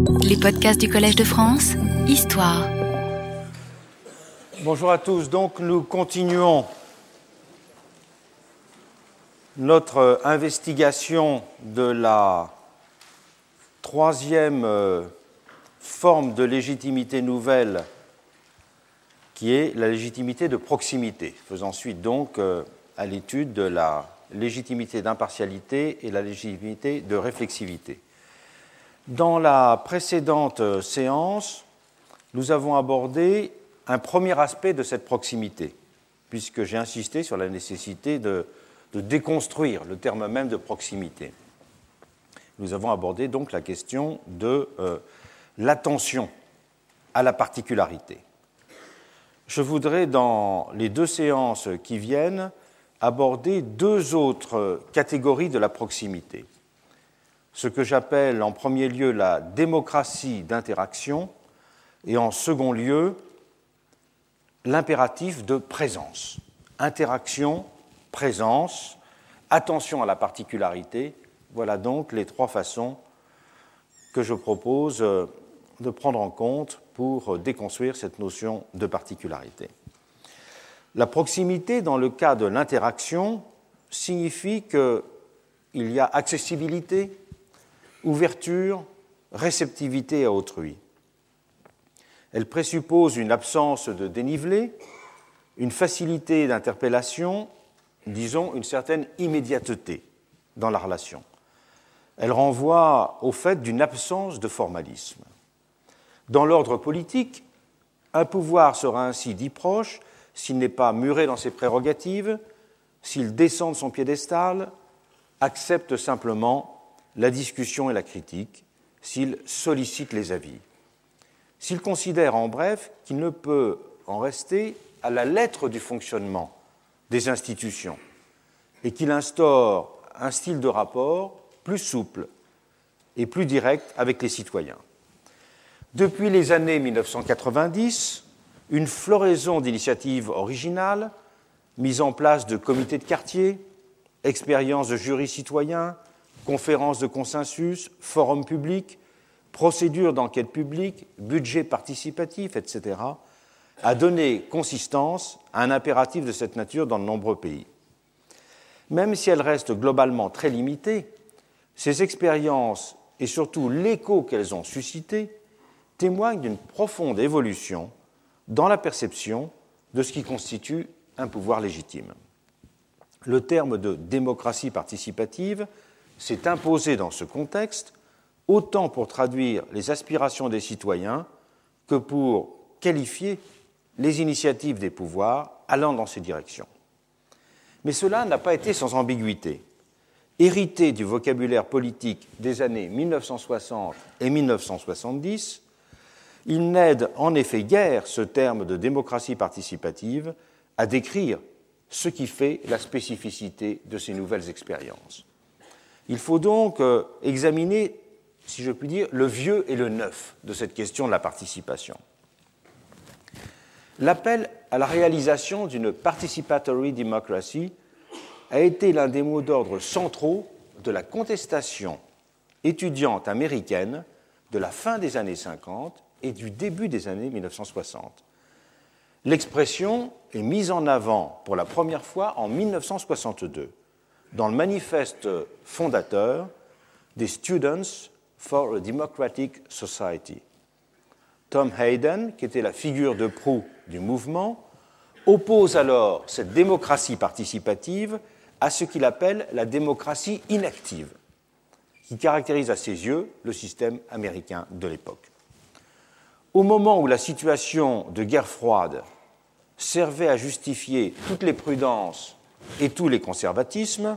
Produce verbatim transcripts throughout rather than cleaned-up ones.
Les podcasts du Collège de France, Histoire. Bonjour à tous. Donc, nous continuons notre investigation de la troisième forme de légitimité nouvelle, qui est la légitimité de proximité, faisant suite donc à l'étude de la légitimité d'impartialité et la légitimité de réflexivité. Dans la précédente séance, nous avons abordé un premier aspect de cette proximité, puisque j'ai insisté sur la nécessité de, de déconstruire le terme même de proximité. Nous avons abordé donc la question de euh, l'attention à la particularité. Je voudrais, dans les deux séances qui viennent, aborder deux autres catégories de la proximité. Ce que j'appelle en premier lieu la démocratie d'interaction et en second lieu l'impératif de présence. Interaction, présence, attention à la particularité, voilà donc les trois façons que je propose de prendre en compte pour déconstruire cette notion de particularité. La proximité, dans le cas de l'interaction, signifie qu'il y a accessibilité, ouverture, réceptivité à autrui. Elle présuppose une absence de dénivelé, une facilité d'interpellation, disons une certaine immédiateté dans la relation. Elle renvoie au fait d'une absence de formalisme. Dans l'ordre politique, un pouvoir sera ainsi dit proche s'il n'est pas muré dans ses prérogatives, s'il descend de son piédestal, accepte simplement la discussion et la critique, s'il sollicite les avis. S'il considère en bref qu'il ne peut en rester à la lettre du fonctionnement des institutions et qu'il instaure un style de rapport plus souple et plus direct avec les citoyens. Depuis les années mille neuf cent quatre-vingt-dix, une floraison d'initiatives originales, mise en place de comités de quartier, expériences de jurys citoyens, conférences de consensus, forums publics, procédures d'enquête publique, budget participatif, et cetera, a donné consistance à un impératif de cette nature dans de nombreux pays. Même si elles restent globalement très limitées, ces expériences et surtout l'écho qu'elles ont suscité témoignent d'une profonde évolution dans la perception de ce qui constitue un pouvoir légitime. Le terme de démocratie participative s'est imposé dans ce contexte, autant pour traduire les aspirations des citoyens que pour qualifier les initiatives des pouvoirs allant dans ces directions. Mais cela n'a pas été sans ambiguïté. Hérité du vocabulaire politique des années mille neuf cent soixante et mille neuf cent soixante-dix, il n'aide en effet guère ce terme de démocratie participative à décrire ce qui fait la spécificité de ces nouvelles expériences. Il faut donc examiner, si je puis dire, le vieux et le neuf de cette question de la participation. L'appel à la réalisation d'une participatory democracy a été l'un des mots d'ordre centraux de la contestation étudiante américaine de la fin des années cinquante et du début des années mille neuf cent soixante. L'expression est mise en avant pour la première fois en mille neuf cent soixante-deux dans le manifeste fondateur des Students for a Democratic Society. Tom Hayden, qui était la figure de proue du mouvement, oppose alors cette démocratie participative à ce qu'il appelle la démocratie inactive, qui caractérise à ses yeux le système américain de l'époque. Au moment où la situation de guerre froide servait à justifier toutes les prudences et tous les conservatismes,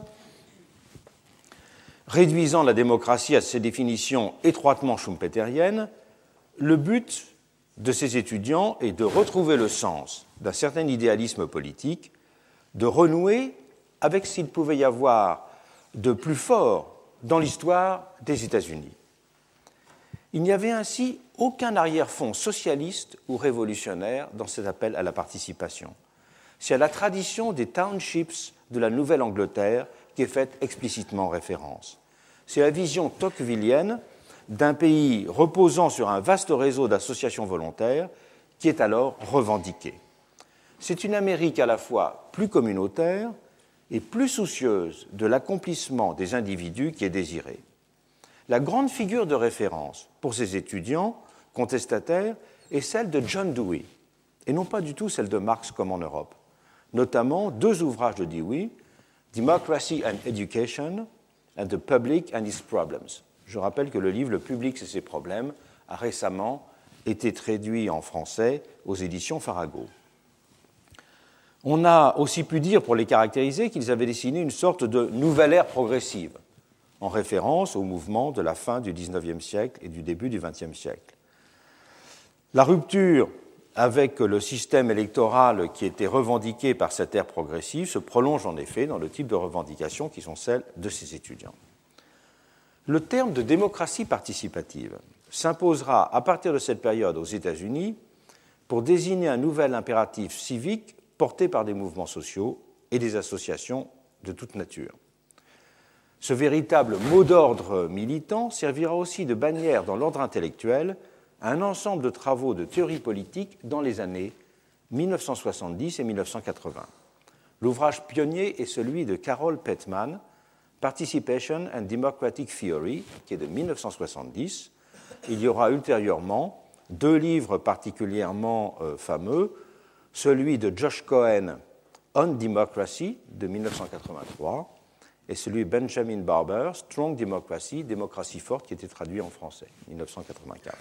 réduisant la démocratie à ses définitions étroitement schumpeteriennes, le but de ces étudiants est de retrouver le sens d'un certain idéalisme politique, de renouer avec ce qu'il pouvait y avoir de plus fort dans l'histoire des États-Unis. Il n'y avait ainsi aucun arrière-fond socialiste ou révolutionnaire dans cet appel à la participation. C'est à la tradition des townships de la Nouvelle-Angleterre qui est faite explicitement référence. C'est la vision tocquevillienne d'un pays reposant sur un vaste réseau d'associations volontaires qui est alors revendiqué. C'est une Amérique à la fois plus communautaire et plus soucieuse de l'accomplissement des individus qui est désirée. La grande figure de référence pour ces étudiants contestataires est celle de John Dewey, et non pas du tout celle de Marx comme en Europe, notamment deux ouvrages de Dewey, Democracy and Education and the Public and Its Problems. Je rappelle que le livre Le Public et ses problèmes a récemment été traduit en français aux éditions Farago. On a aussi pu dire, pour les caractériser, qu'ils avaient dessiné une sorte de nouvelle ère progressive, en référence au mouvement de la fin du dix-neuvième siècle et du début du vingtième siècle. La rupture avec le système électoral qui était revendiqué par cette ère progressive se prolonge en effet dans le type de revendications qui sont celles de ces étudiants. Le terme de démocratie participative s'imposera à partir de cette période aux États-Unis pour désigner un nouvel impératif civique porté par des mouvements sociaux et des associations de toute nature. Ce véritable mot d'ordre militant servira aussi de bannière dans l'ordre intellectuel à un ensemble de travaux de théorie politique dans les années mille neuf cent soixante-dix et mille neuf cent quatre-vingts. L'ouvrage pionnier est celui de Carol Petman, Participation and Democratic Theory, qui est de mille neuf cent soixante-dix. Il y aura ultérieurement deux livres particulièrement euh, fameux, celui de Josh Cohen, On Democracy, de mille neuf cent quatre-vingt-trois, et celui de Benjamin Barber, Strong Democracy, Démocratie forte, qui était traduit en français, mille neuf cent quatre-vingt-quatre.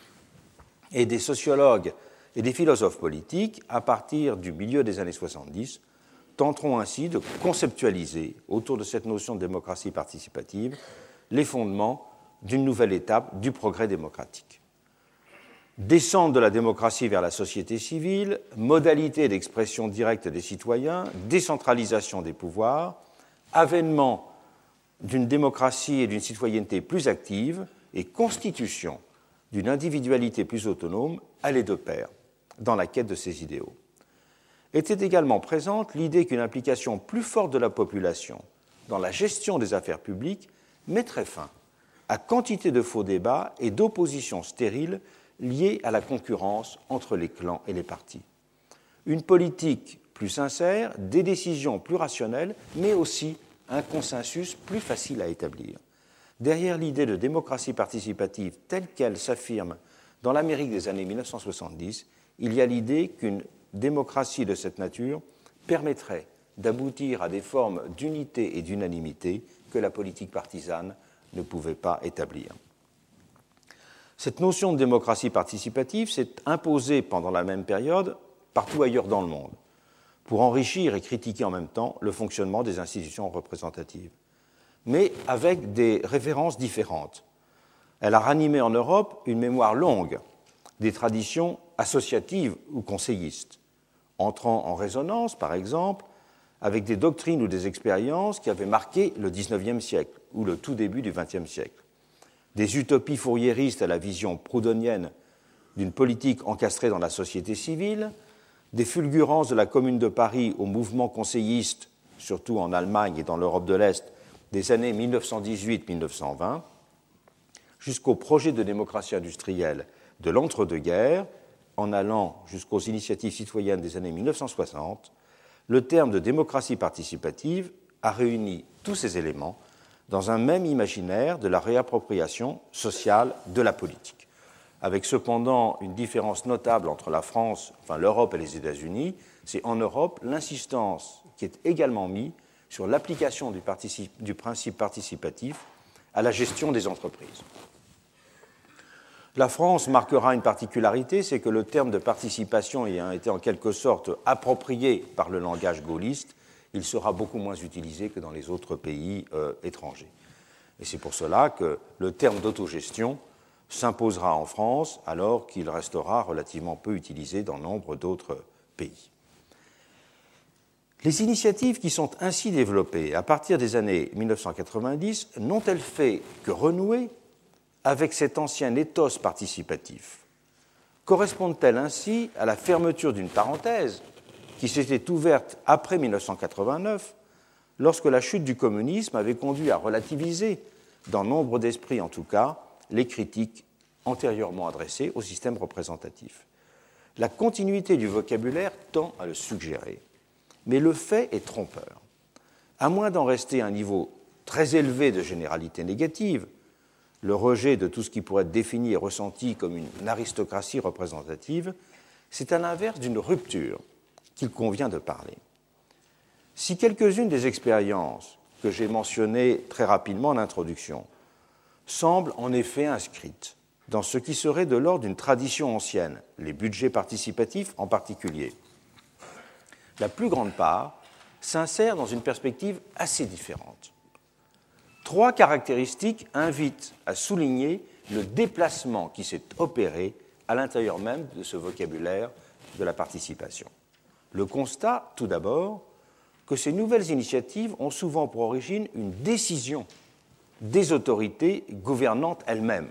Et des sociologues et des philosophes politiques, à partir du milieu des années soixante-dix, tenteront ainsi de conceptualiser, autour de cette notion de démocratie participative, les fondements d'une nouvelle étape du progrès démocratique. Descente de la démocratie vers la société civile, modalité d'expression directe des citoyens, décentralisation des pouvoirs, avènement d'une démocratie et d'une citoyenneté plus active et constitution d'une individualité plus autonome allaient de pair dans la quête de ces idéaux. Était également présente l'idée qu'une implication plus forte de la population dans la gestion des affaires publiques mettrait fin à quantité de faux débats et d'oppositions stériles liées à la concurrence entre les clans et les partis. Une politique plus sincère, des décisions plus rationnelles, mais aussi un consensus plus facile à établir. Derrière l'idée de démocratie participative telle qu'elle s'affirme dans l'Amérique des années mille neuf cent soixante-dix, il y a l'idée qu'une démocratie de cette nature permettrait d'aboutir à des formes d'unité et d'unanimité que la politique partisane ne pouvait pas établir. Cette notion de démocratie participative s'est imposée pendant la même période partout ailleurs dans le monde, pour enrichir et critiquer en même temps le fonctionnement des institutions représentatives, mais avec des références différentes. Elle a ranimé en Europe une mémoire longue des traditions associatives ou conseillistes, entrant en résonance, par exemple, avec des doctrines ou des expériences qui avaient marqué le dix-neuvième siècle ou le tout début du vingtième siècle. Des utopies fouriéristes à la vision proudhonienne d'une politique encastrée dans la société civile, des fulgurances de la Commune de Paris au mouvement conseilliste, surtout en Allemagne et dans l'Europe de l'Est, des années mille neuf cent dix-huit à mille neuf cent vingt, jusqu'au projet de démocratie industrielle de l'entre-deux-guerres, en allant jusqu'aux initiatives citoyennes des années mille neuf cent soixante, le terme de démocratie participative a réuni tous ces éléments dans un même imaginaire de la réappropriation sociale de la politique, avec cependant une différence notable entre la France, enfin l'Europe et les États-Unis. C'est en Europe l'insistance qui est également mise sur l'application du, particip- du principe participatif à la gestion des entreprises. La France marquera une particularité, c'est que le terme de participation ayant été en quelque sorte approprié par le langage gaulliste, il sera beaucoup moins utilisé que dans les autres pays euh, étrangers. Et c'est pour cela que le terme d'autogestion s'imposera en France alors qu'il restera relativement peu utilisé dans nombre d'autres pays. Les initiatives qui sont ainsi développées à partir des années mille neuf cent quatre-vingt-dix n'ont-elles fait que renouer avec cet ancien ethos participatif? Correspondent-elles ainsi à la fermeture d'une parenthèse qui s'était ouverte après mille neuf cent quatre-vingt-neuf, lorsque la chute du communisme avait conduit à relativiser, dans nombre d'esprits en tout cas, les critiques antérieurement adressées au système représentatif. La continuité du vocabulaire tend à le suggérer, mais le fait est trompeur. À moins d'en rester à un niveau très élevé de généralité négative, le rejet de tout ce qui pourrait être défini et ressenti comme une aristocratie représentative, c'est à l'inverse d'une rupture qu'il convient de parler. Si quelques-unes des expériences que j'ai mentionnées très rapidement en introduction semblent en effet inscrites dans ce qui serait de l'ordre d'une tradition ancienne, les budgets participatifs en particulier, la plus grande part s'insère dans une perspective assez différente. Trois caractéristiques invitent à souligner le déplacement qui s'est opéré à l'intérieur même de ce vocabulaire de la participation. Le constat, tout d'abord, que ces nouvelles initiatives ont souvent pour origine une décision des autorités gouvernantes elles-mêmes,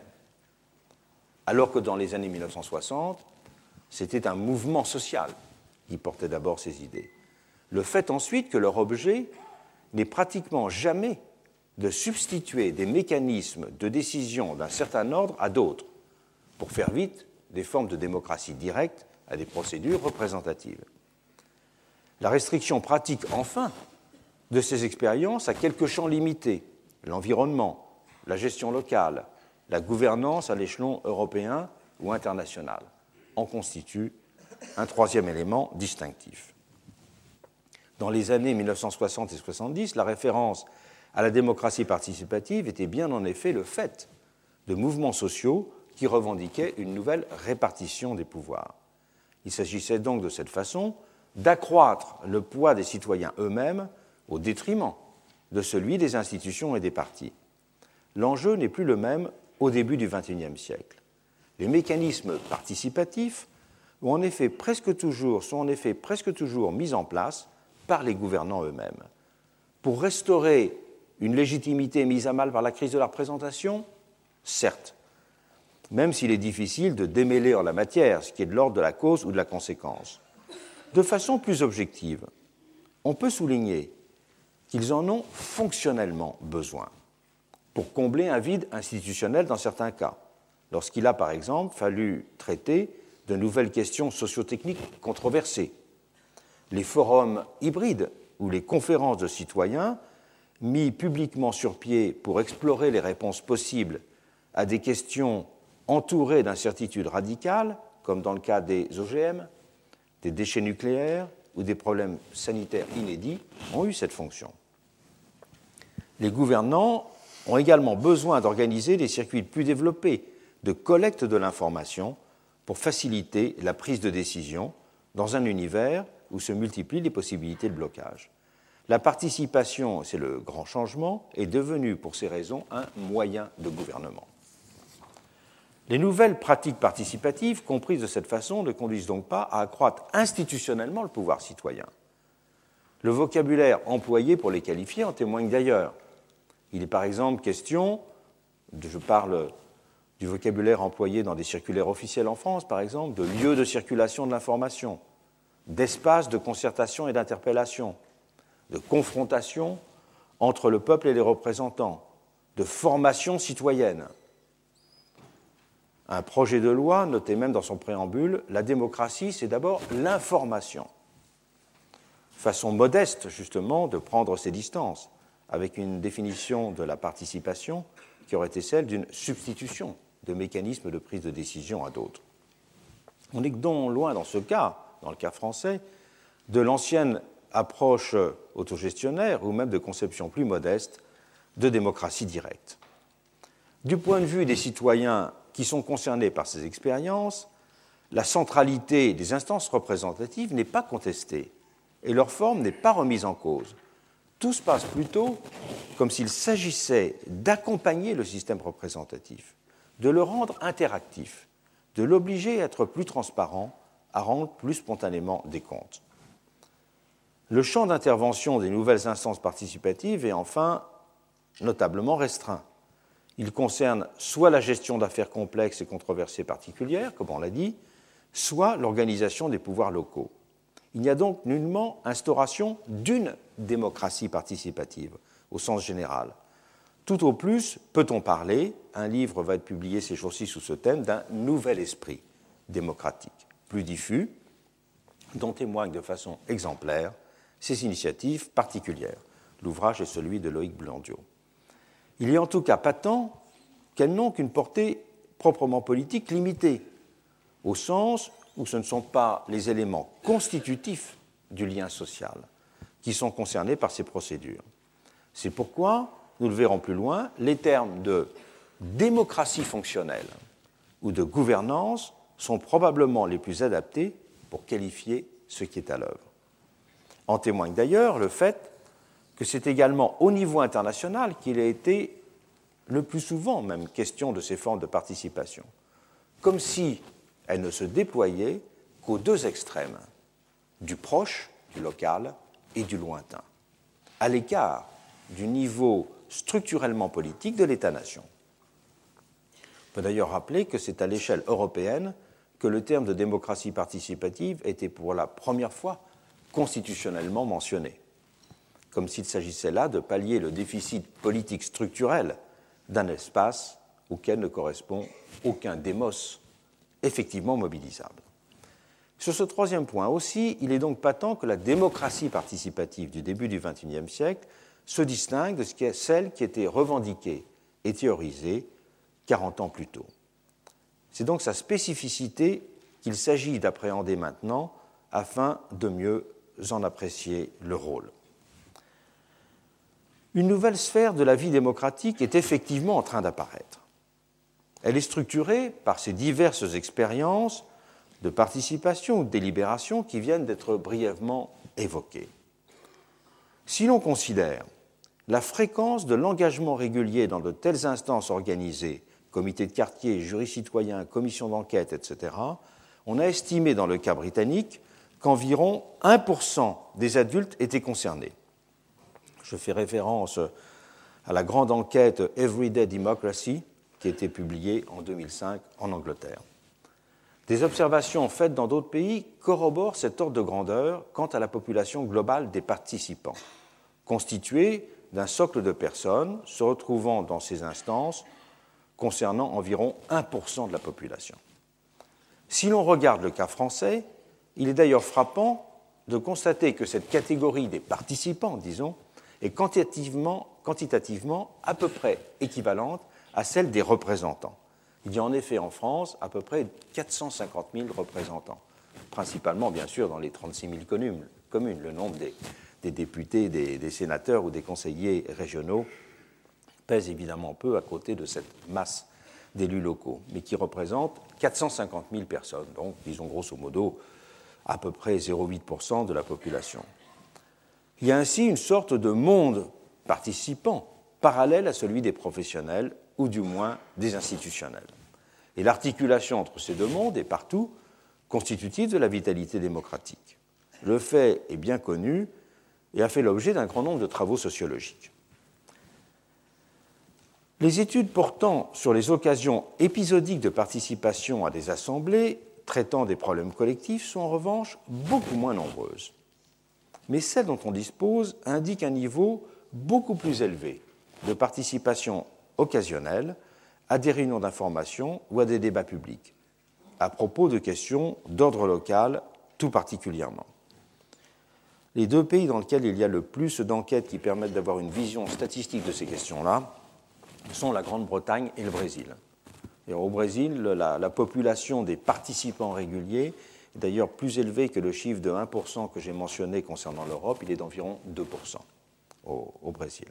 alors que dans les années mille neuf cent soixante, c'était un mouvement social qui portait d'abord ces idées. Le fait ensuite que leur objet n'est pratiquement jamais de substituer des mécanismes de décision d'un certain ordre à d'autres, pour faire vite, des formes de démocratie directe à des procédures représentatives. La restriction pratique, enfin, de ces expériences à quelques champs limités, l'environnement, la gestion locale, la gouvernance à l'échelon européen ou international, en constitue un troisième élément distinctif. Dans les années mille neuf cent soixante et soixante-dix, la référence à la démocratie participative était bien en effet le fait de mouvements sociaux qui revendiquaient une nouvelle répartition des pouvoirs. Il s'agissait donc de cette façon d'accroître le poids des citoyens eux-mêmes au détriment de celui des institutions et des partis. L'enjeu n'est plus le même au début du vingt et unième siècle. Les mécanismes participatifs ont en effet presque toujours, sont en effet presque toujours mis en place par les gouvernants eux-mêmes. Pour restaurer une légitimité mise à mal par la crise de la représentation, certes, même s'il est difficile de démêler en la matière ce qui est de l'ordre de la cause ou de la conséquence. De façon plus objective, on peut souligner qu'ils en ont fonctionnellement besoin pour combler un vide institutionnel dans certains cas, lorsqu'il a par exemple fallu traiter de nouvelles questions sociotechniques controversées. Les forums hybrides ou les conférences de citoyens mis publiquement sur pied pour explorer les réponses possibles à des questions entourées d'incertitudes radicales, comme dans le cas des O G M, des déchets nucléaires ou des problèmes sanitaires inédits, ont eu cette fonction. Les gouvernants ont également besoin d'organiser des circuits plus développés de collecte de l'information pour faciliter la prise de décision dans un univers où se multiplient les possibilités de blocage. La participation, c'est le grand changement, est devenue pour ces raisons un moyen de gouvernement. Les nouvelles pratiques participatives, comprises de cette façon, ne conduisent donc pas à accroître institutionnellement le pouvoir citoyen. Le vocabulaire employé pour les qualifier en témoigne d'ailleurs. Il est par exemple question, je parle du vocabulaire employé dans des circulaires officiels en France, par exemple, de lieux de circulation de l'information, d'espaces de concertation et d'interpellation, de confrontation entre le peuple et les représentants, de formation citoyenne. Un projet de loi notait même dans son préambule « La démocratie, c'est d'abord l'information ». Façon modeste, justement, de prendre ses distances, avec une définition de la participation qui aurait été celle d'une substitution de mécanismes de prise de décision à d'autres. On est donc loin, dans ce cas, dans le cas français, de l'ancienne approche autogestionnaire ou même de conception plus modeste de démocratie directe. Du point de vue des citoyens qui sont concernés par ces expériences, la centralité des instances représentatives n'est pas contestée et leur forme n'est pas remise en cause. Tout se passe plutôt comme s'il s'agissait d'accompagner le système représentatif, de le rendre interactif, de l'obliger à être plus transparent, à rendre plus spontanément des comptes. Le champ d'intervention des nouvelles instances participatives est enfin notablement restreint. Il concerne soit la gestion d'affaires complexes et controversées particulières, comme on l'a dit, soit l'organisation des pouvoirs locaux. Il n'y a donc nullement instauration d'une démocratie participative, au sens général. Tout au plus, peut-on parler, un livre va être publié ces jours-ci sous ce thème, d'un nouvel esprit démocratique, plus diffus, dont témoignent de façon exemplaire ces initiatives particulières. L'ouvrage est celui de Loïc Blandiot. Il est en tout cas patent qu'elles n'ont qu'une portée proprement politique limitée, au sens où ce ne sont pas les éléments constitutifs du lien social qui sont concernés par ces procédures. C'est pourquoi, nous le verrons plus loin, les termes de démocratie fonctionnelle ou de gouvernance sont probablement les plus adaptés pour qualifier ce qui est à l'œuvre. En témoigne d'ailleurs le fait que c'est également au niveau international qu'il a été le plus souvent même question de ces formes de participation, comme si elles ne se déployaient qu'aux deux extrêmes, du proche, du local, et du lointain, à l'écart du niveau structurellement politique de l'État-nation. On peut d'ailleurs rappeler que c'est à l'échelle européenne que le terme de démocratie participative était pour la première fois constitutionnellement mentionné, comme s'il s'agissait là de pallier le déficit politique structurel d'un espace auquel ne correspond aucun démos effectivement mobilisable. Sur ce troisième point aussi, il est donc patent que la démocratie participative du début du vingt et unième siècle se distingue de celle qui était revendiquée et théorisée quarante ans plus tôt. C'est donc sa spécificité qu'il s'agit d'appréhender maintenant afin de mieux en apprécier le rôle. Une nouvelle sphère de la vie démocratique est effectivement en train d'apparaître. Elle est structurée par ces diverses expériences de participation ou de délibération qui viennent d'être brièvement évoquées. Si l'on considère la fréquence de l'engagement régulier dans de telles instances organisées, comités de quartier, jurys citoyens, commissions d'enquête, et cetera, on a estimé dans le cas britannique qu'environ un pour cent des adultes étaient concernés. Je fais référence à la grande enquête Everyday Democracy qui a été publiée en deux mille cinq en Angleterre. Des observations faites dans d'autres pays corroborent cet ordre de grandeur quant à la population globale des participants, constituée d'un socle de personnes se retrouvant dans ces instances concernant environ un pour cent de la population. Si l'on regarde le cas français, il est d'ailleurs frappant de constater que cette catégorie des participants, disons, est quantitativement, quantitativement à peu près équivalente à celle des représentants. Il y a en effet en France à peu près quatre cent cinquante mille représentants, principalement bien sûr dans les trente-six mille communes. communes. Le nombre des, des députés, des, des sénateurs ou des conseillers régionaux pèse évidemment peu à côté de cette masse d'élus locaux, mais qui représente quatre cent cinquante mille personnes, donc disons grosso modo à peu près zéro virgule huit pour cent de la population. Il y a ainsi une sorte de monde participant parallèle à celui des professionnels ou du moins des institutionnels. Et l'articulation entre ces deux mondes est partout constitutive de la vitalité démocratique. Le fait est bien connu et a fait l'objet d'un grand nombre de travaux sociologiques. Les études portant sur les occasions épisodiques de participation à des assemblées traitant des problèmes collectifs sont en revanche beaucoup moins nombreuses. Mais celles dont on dispose indiquent un niveau beaucoup plus élevé de participation occasionnelle à des réunions d'information ou à des débats publics, à propos de questions d'ordre local tout particulièrement. Les deux pays dans lesquels il y a le plus d'enquêtes qui permettent d'avoir une vision statistique de ces questions-là sont la Grande-Bretagne et le Brésil. Et au Brésil, la, la population des participants réguliers est d'ailleurs plus élevée que le chiffre de un pour cent que j'ai mentionné concernant l'Europe, il est d'environ deux pour cent au, au Brésil.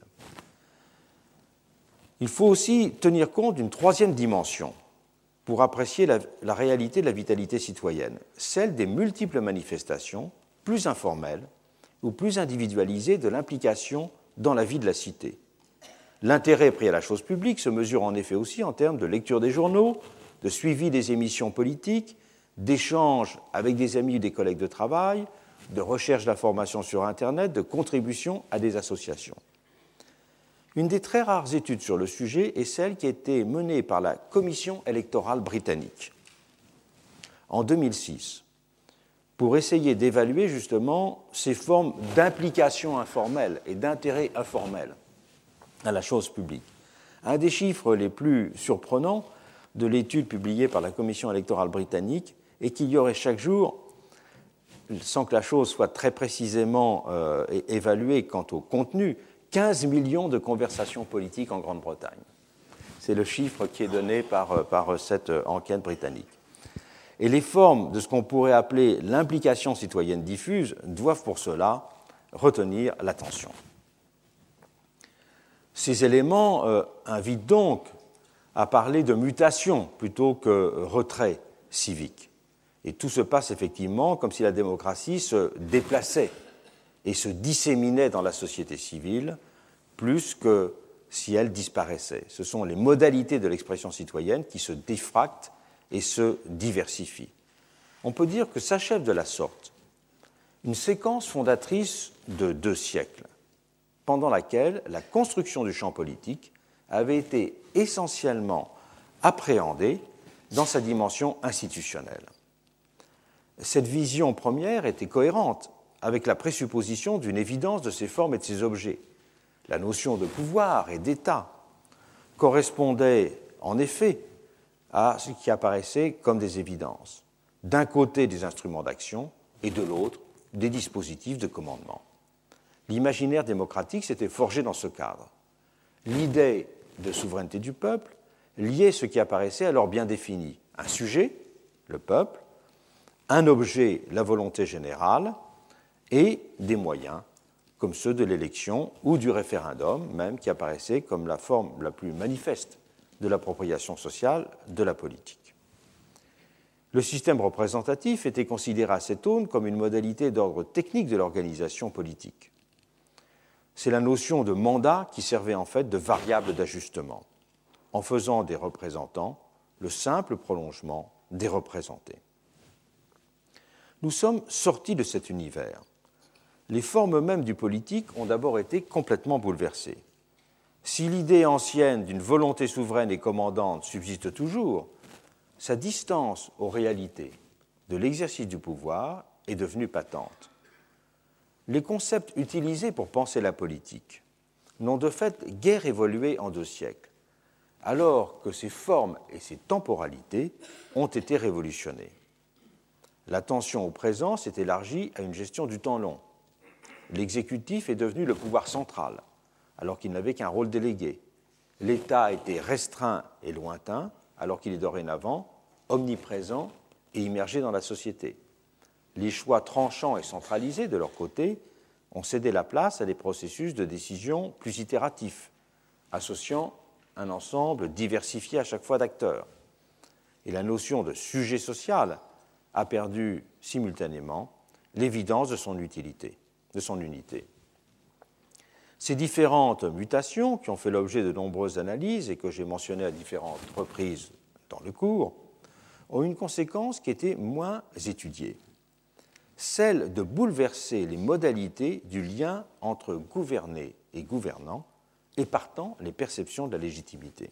Il faut aussi tenir compte d'une troisième dimension pour apprécier la, la réalité de la vitalité citoyenne, celle des multiples manifestations plus informelles ou plus individualisées de l'implication dans la vie de la cité. L'intérêt pris à la chose publique se mesure en effet aussi en termes de lecture des journaux, de suivi des émissions politiques, d'échanges avec des amis ou des collègues de travail, de recherche d'informations sur Internet, de contribution à des associations. Une des très rares études sur le sujet est celle qui a été menée par la Commission électorale britannique en deux mille six pour essayer d'évaluer justement ces formes d'implication informelle et d'intérêt informel à la chose publique. Un des chiffres les plus surprenants de l'étude publiée par la Commission électorale britannique est qu'il y aurait chaque jour, sans que la chose soit très précisément euh, évaluée quant au contenu, quinze millions de conversations politiques en Grande-Bretagne. C'est le chiffre qui est donné par, par cette enquête britannique. Et les formes de ce qu'on pourrait appeler l'implication citoyenne diffuse doivent pour cela retenir l'attention. Ces éléments euh, invitent donc à parler de mutation plutôt que retrait civique. Et tout se passe effectivement comme si la démocratie se déplaçait et se disséminait dans la société civile plus que si elle disparaissait. Ce sont les modalités de l'expression citoyenne qui se défractent et se diversifient. On peut dire que s'achève de la sorte une séquence fondatrice de deux siècles, pendant laquelle la construction du champ politique avait été essentiellement appréhendée dans sa dimension institutionnelle. Cette vision première était cohérente avec la présupposition d'une évidence de ses formes et de ses objets. La notion de pouvoir et d'État correspondait en effet à ce qui apparaissait comme des évidences. D'un côté, des instruments d'action et de l'autre, des dispositifs de commandement. L'imaginaire démocratique s'était forgé dans ce cadre. L'idée de souveraineté du peuple liait ce qui apparaissait alors bien défini. Un sujet, le peuple, un objet, la volonté générale, et des moyens, comme ceux de l'élection ou du référendum, même, qui apparaissait comme la forme la plus manifeste de l'appropriation sociale de la politique. Le système représentatif était considéré à cette aune comme une modalité d'ordre technique de l'organisation politique. C'est la notion de mandat qui servait en fait de variable d'ajustement, en faisant des représentants le simple prolongement des représentés. Nous sommes sortis de cet univers. Les formes mêmes du politique ont d'abord été complètement bouleversées. Si l'idée ancienne d'une volonté souveraine et commandante subsiste toujours, sa distance aux réalités de l'exercice du pouvoir est devenue patente. Les concepts utilisés pour penser la politique n'ont de fait guère évolué en deux siècles, alors que ses formes et ses temporalités ont été révolutionnées. L'attention au présent s'est élargie à une gestion du temps long. L'exécutif est devenu le pouvoir central, alors qu'il n'avait qu'un rôle délégué. L'État a été restreint et lointain, alors qu'il est dorénavant omniprésent et immergé dans la société. Les choix tranchants et centralisés, de leur côté, ont cédé la place à des processus de décision plus itératifs, associant un ensemble diversifié à chaque fois d'acteurs. Et la notion de sujet social a perdu simultanément l'évidence de son utilité, de son unité. Ces différentes mutations, qui ont fait l'objet de nombreuses analyses et que j'ai mentionnées à différentes reprises dans le cours, ont une conséquence qui était moins étudiée, celle de bouleverser les modalités du lien entre gouverné et gouvernant et partant les perceptions de la légitimité.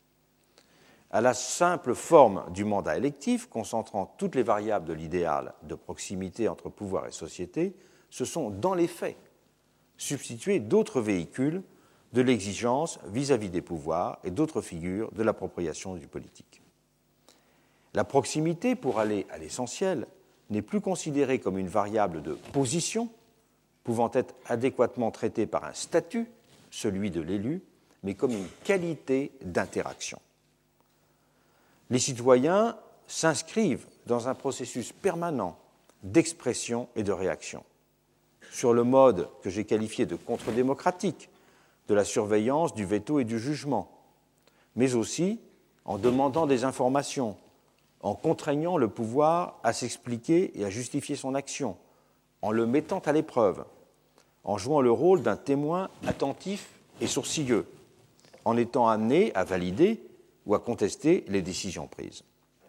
À la simple forme du mandat électif, concentrant toutes les variables de l'idéal de proximité entre pouvoir et société, se sont dans les faits substitués d'autres véhicules de l'exigence vis-à-vis des pouvoirs et d'autres figures de l'appropriation du politique. La proximité, pour aller à l'essentiel, n'est plus considérée comme une variable de position, pouvant être adéquatement traitée par un statut, celui de l'élu, mais comme une qualité d'interaction. Les citoyens s'inscrivent dans un processus permanent d'expression et de réaction, sur le mode que j'ai qualifié de contre-démocratique, de la surveillance, du veto et du jugement, mais aussi en demandant des informations, en contraignant le pouvoir à s'expliquer et à justifier son action, en le mettant à l'épreuve, en jouant le rôle d'un témoin attentif et sourcilleux, en étant amené à valider ou à contester les décisions prises.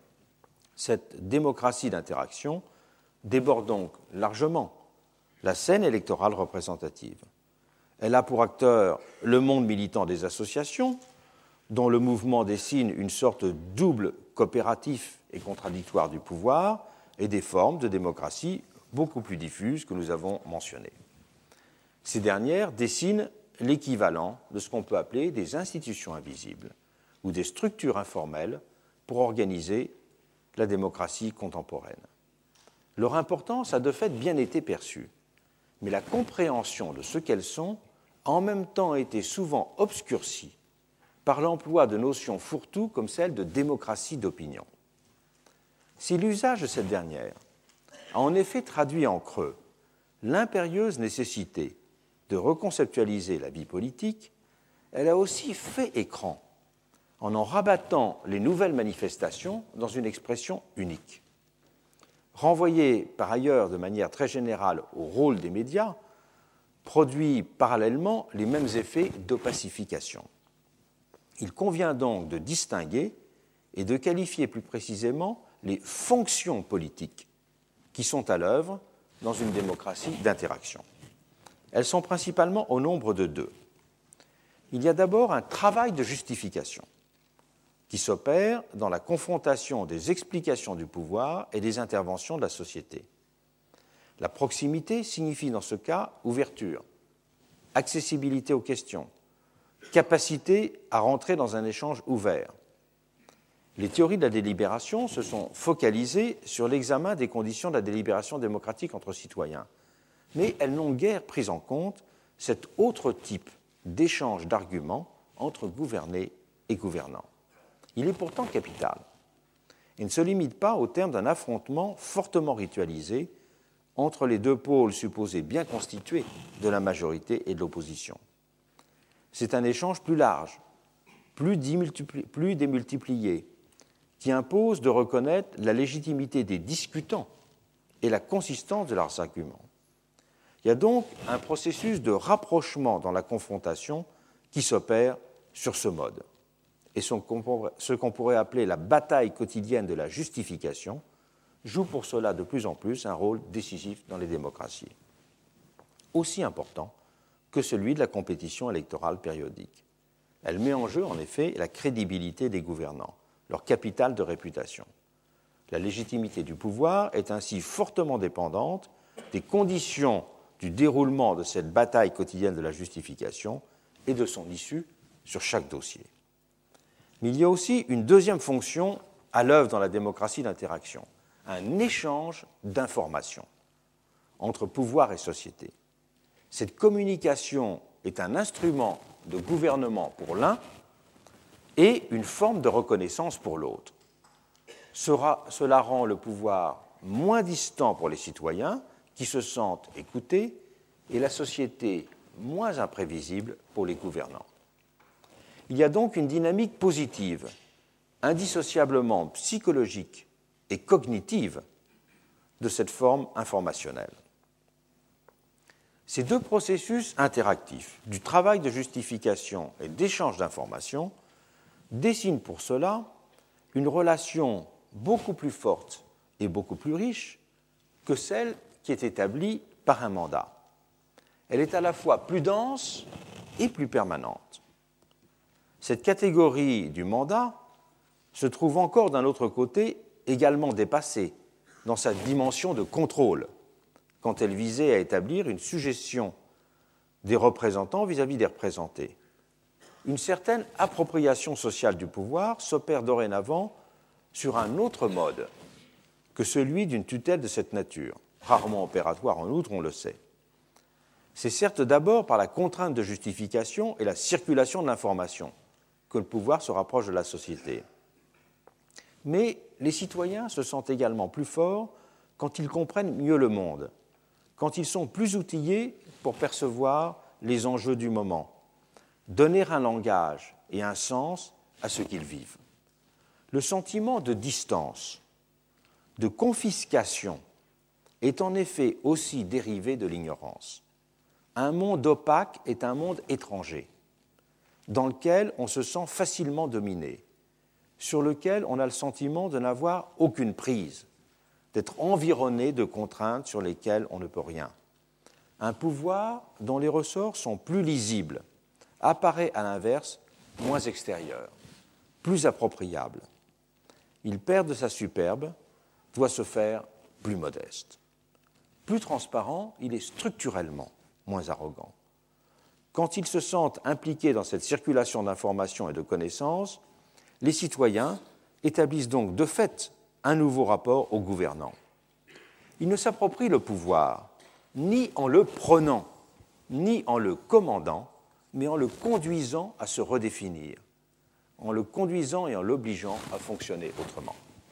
Cette démocratie d'interaction déborde donc largement la scène électorale représentative. Elle a pour acteur le monde militant des associations, dont le mouvement dessine une sorte de double coopératif et contradictoire du pouvoir, et des formes de démocratie beaucoup plus diffuses que nous avons mentionnées. Ces dernières dessinent l'équivalent de ce qu'on peut appeler des institutions invisibles ou des structures informelles pour organiser la démocratie contemporaine. Leur importance a de fait bien été perçue, mais la compréhension de ce qu'elles sont a en même temps été souvent obscurcie par l'emploi de notions fourre-tout comme celle de démocratie d'opinion. Si l'usage de cette dernière a en effet traduit en creux l'impérieuse nécessité de reconceptualiser la vie politique, elle a aussi fait écran en en rabattant les nouvelles manifestations dans une expression unique. Renvoyé par ailleurs de manière très générale au rôle des médias, produit parallèlement les mêmes effets d'opacification. Il convient donc de distinguer et de qualifier plus précisément les fonctions politiques qui sont à l'œuvre dans une démocratie d'interaction. Elles sont principalement au nombre de deux. Il y a d'abord un travail de justification qui s'opère dans la confrontation des explications du pouvoir et des interventions de la société. La proximité signifie dans ce cas ouverture, accessibilité aux questions, capacité à rentrer dans un échange ouvert. Les théories de la délibération se sont focalisées sur l'examen des conditions de la délibération démocratique entre citoyens, mais elles n'ont guère pris en compte cet autre type d'échange d'arguments entre gouvernés et gouvernants. Il est pourtant capital et ne se limite pas au terme d'un affrontement fortement ritualisé entre les deux pôles supposés bien constitués de la majorité et de l'opposition. C'est un échange plus large, plus démultiplié, qui impose de reconnaître la légitimité des discutants et la consistance de leurs arguments. Il y a donc un processus de rapprochement dans la confrontation qui s'opère sur ce mode. Et ce qu'on pourrait appeler la bataille quotidienne de la justification joue pour cela de plus en plus un rôle décisif dans les démocraties, aussi important que celui de la compétition électorale périodique. Elle met en jeu, en effet, la crédibilité des gouvernants, leur capital de réputation. La légitimité du pouvoir est ainsi fortement dépendante des conditions du déroulement de cette bataille quotidienne de la justification et de son issue sur chaque dossier. Mais il y a aussi une deuxième fonction à l'œuvre dans la démocratie d'interaction, un échange d'informations entre pouvoir et société. Cette communication est un instrument de gouvernement pour l'un et une forme de reconnaissance pour l'autre. Cela rend le pouvoir moins distant pour les citoyens qui se sentent écoutés et la société moins imprévisible pour les gouvernants. Il y a donc une dynamique positive, indissociablement psychologique et cognitive de cette forme informationnelle. Ces deux processus interactifs du travail de justification et d'échange d'informations dessinent pour cela une relation beaucoup plus forte et beaucoup plus riche que celle qui est établie par un mandat. Elle est à la fois plus dense et plus permanente. Cette catégorie du mandat se trouve encore d'un autre côté également dépassée dans sa dimension de contrôle, quand elle visait à établir une suggestion des représentants vis-à-vis des représentés. Une certaine appropriation sociale du pouvoir s'opère dorénavant sur un autre mode que celui d'une tutelle de cette nature, rarement opératoire en outre, on le sait. C'est certes d'abord par la contrainte de justification et la circulation de l'information que le pouvoir se rapproche de la société. Mais les citoyens se sentent également plus forts quand ils comprennent mieux le monde, quand ils sont plus outillés pour percevoir les enjeux du moment, donner un langage et un sens à ce qu'ils vivent. Le sentiment de distance, de confiscation, est en effet aussi dérivé de l'ignorance. Un monde opaque est un monde étranger, dans lequel on se sent facilement dominé, sur lequel on a le sentiment de n'avoir aucune prise, d'être environné de contraintes sur lesquelles on ne peut rien. Un pouvoir dont les ressorts sont plus lisibles apparaît à l'inverse moins extérieur, plus appropriable. Il perd de sa superbe, doit se faire plus modeste. Plus transparent, il est structurellement moins arrogant. quand ils se sentent impliqués dans cette circulation d'informations et de connaissances, les citoyens établissent donc de fait un nouveau rapport aux gouvernants. Ils ne s'approprient le pouvoir ni en le prenant, ni en le commandant, mais en le conduisant à se redéfinir, en le conduisant et en l'obligeant à fonctionner autrement.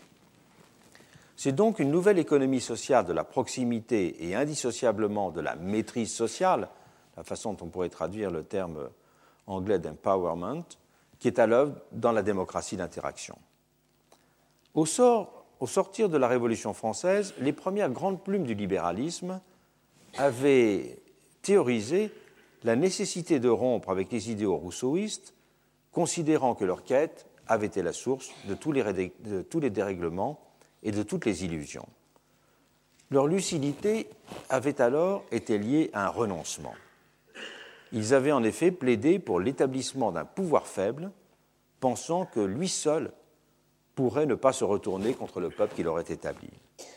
C'est donc une nouvelle économie sociale de la proximité et indissociablement de la maîtrise sociale, la façon dont on pourrait traduire le terme anglais d'empowerment, qui est à l'œuvre dans la démocratie d'interaction. Au, sort, au sortir de la Révolution française, les premières grandes plumes du libéralisme avaient théorisé la nécessité de rompre avec les idéaux rousseauistes, considérant que leur quête avait été la source de tous les, rédé- de tous les dérèglements et de toutes les illusions. Leur lucidité avait alors été liée à un renoncement. Ils avaient en effet plaidé pour l'établissement d'un pouvoir faible, pensant que lui seul pourrait ne pas se retourner contre le peuple qui l'aurait établi.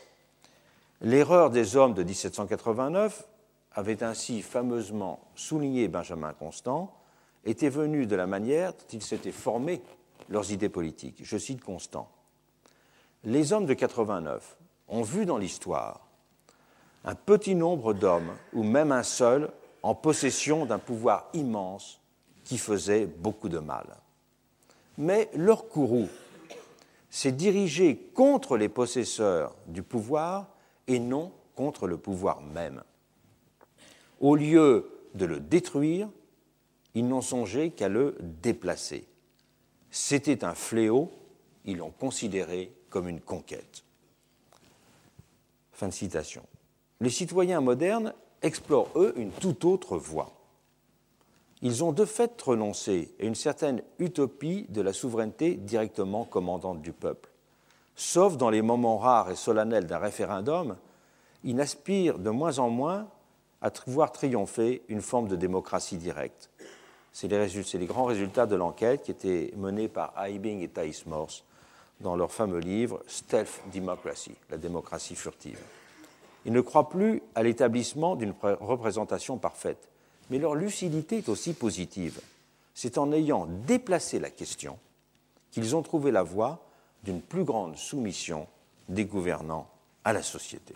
L'erreur des hommes de dix-sept cent quatre-vingt-neuf, avait ainsi fameusement souligné Benjamin Constant, était venue de la manière dont ils s'étaient formés leurs idées politiques. Je cite Constant. « Les hommes de quatre-vingt-neuf ont vu dans l'histoire un petit nombre d'hommes, ou même un seul, en possession d'un pouvoir immense qui faisait beaucoup de mal. Mais leur courroux s'est dirigé contre les possesseurs du pouvoir et non contre le pouvoir même. Au lieu de le détruire, ils n'ont songé qu'à le déplacer. C'était un fléau, ils l'ont considéré comme une conquête. » Fin de citation. Les citoyens modernes explorent, eux, une toute autre voie. Ils ont de fait renoncé à une certaine utopie de la souveraineté directement commandante du peuple. Sauf dans les moments rares et solennels d'un référendum, ils aspirent de moins en moins à voir triompher une forme de démocratie directe. C'est les, résultats, c'est les grands résultats de l'enquête qui étaient menés par Eibing et Thais Morse dans leur fameux livre « Stealth Democracy », la démocratie furtive. Ils ne croient plus à l'établissement d'une représentation parfaite, mais leur lucidité est aussi positive. C'est en ayant déplacé la question qu'ils ont trouvé la voie d'une plus grande soumission des gouvernants à la société.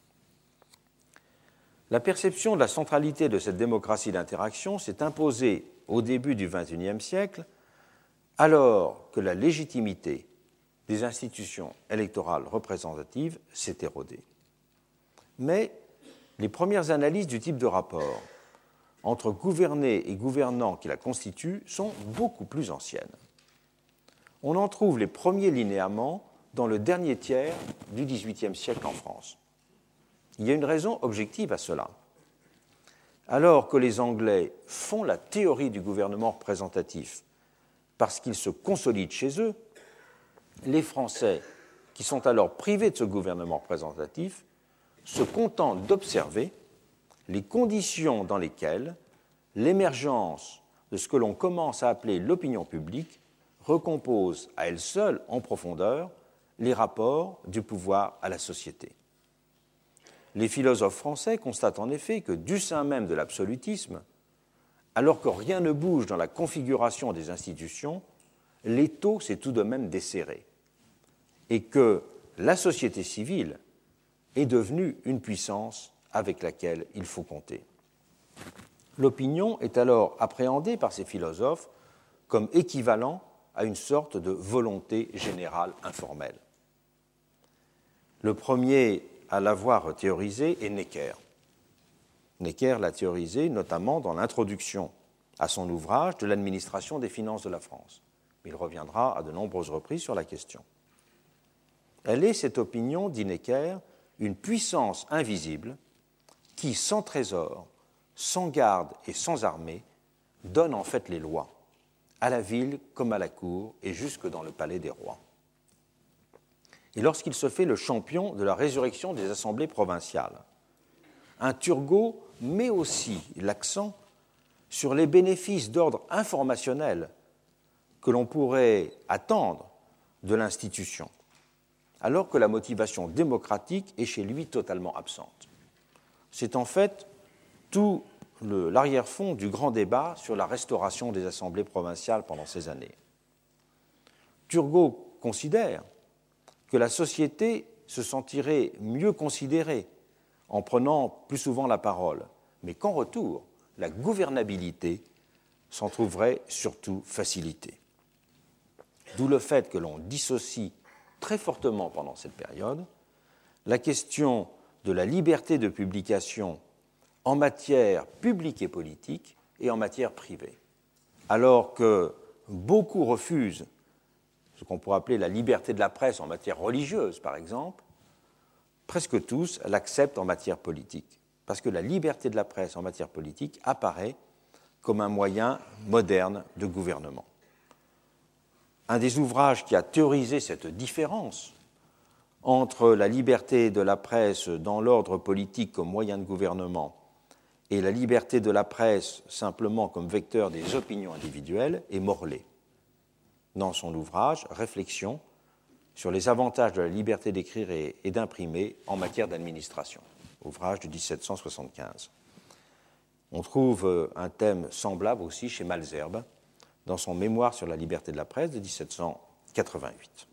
La perception de la centralité de cette démocratie d'interaction s'est imposée au début du vingt et unième siècle, alors que la légitimité des institutions électorales représentatives s'est érodée. Mais les premières analyses du type de rapport entre gouvernés et gouvernants qui la constituent sont beaucoup plus anciennes. On en trouve les premiers linéaments dans le dernier tiers du dix-huitième siècle en France. Il y a une raison objective à cela. Alors que les Anglais font la théorie du gouvernement représentatif parce qu'ils se consolident chez eux, les Français, qui sont alors privés de ce gouvernement représentatif, se contentent d'observer les conditions dans lesquelles l'émergence de ce que l'on commence à appeler l'opinion publique recompose à elle seule, en profondeur, les rapports du pouvoir à la société. Les philosophes français constatent en effet que du sein même de l'absolutisme, alors que rien ne bouge dans la configuration des institutions, l'étau s'est tout de même desserré et que la société civile est devenue une puissance avec laquelle il faut compter. L'opinion est alors appréhendée par ces philosophes comme équivalent à une sorte de volonté générale informelle. Le premier à l'avoir théorisé est Necker. Necker l'a théorisé notamment dans l'introduction à son ouvrage de l'administration des finances de la France. Il reviendra à de nombreuses reprises sur la question. Elle est, cette opinion, dit Necker, une puissance invisible qui, sans trésor, sans garde et sans armée, donne en fait les lois, à la ville comme à la cour et jusque dans le palais des rois. Et lorsqu'il se fait le champion de la résurrection des assemblées provinciales, un Turgot met aussi l'accent sur les bénéfices d'ordre informationnel que l'on pourrait attendre de l'institution, alors que la motivation démocratique est chez lui totalement absente. C'est en fait tout le, l'arrière-fond du grand débat sur la restauration des assemblées provinciales pendant ces années. Turgot considère que la société se sentirait mieux considérée en prenant plus souvent la parole, mais qu'en retour, la gouvernabilité s'en trouverait surtout facilitée. D'où le fait que l'on dissocie très fortement pendant cette période la question de la liberté de publication en matière publique et politique et en matière privée. Alors que beaucoup refusent ce qu'on pourrait appeler la liberté de la presse en matière religieuse, par exemple, presque tous l'acceptent en matière politique, parce que la liberté de la presse en matière politique apparaît comme un moyen moderne de gouvernement. Un des ouvrages qui a théorisé cette différence entre la liberté de la presse dans l'ordre politique comme moyen de gouvernement et la liberté de la presse simplement comme vecteur des opinions individuelles est Morlet, dans son ouvrage « Réflexions sur les avantages de la liberté d'écrire et, et d'imprimer en matière d'administration », ouvrage de dix-sept cent soixante-quinze. On trouve un thème semblable aussi chez Malesherbes, dans son Mémoire sur la liberté de la presse de dix-sept cent quatre-vingt-huit.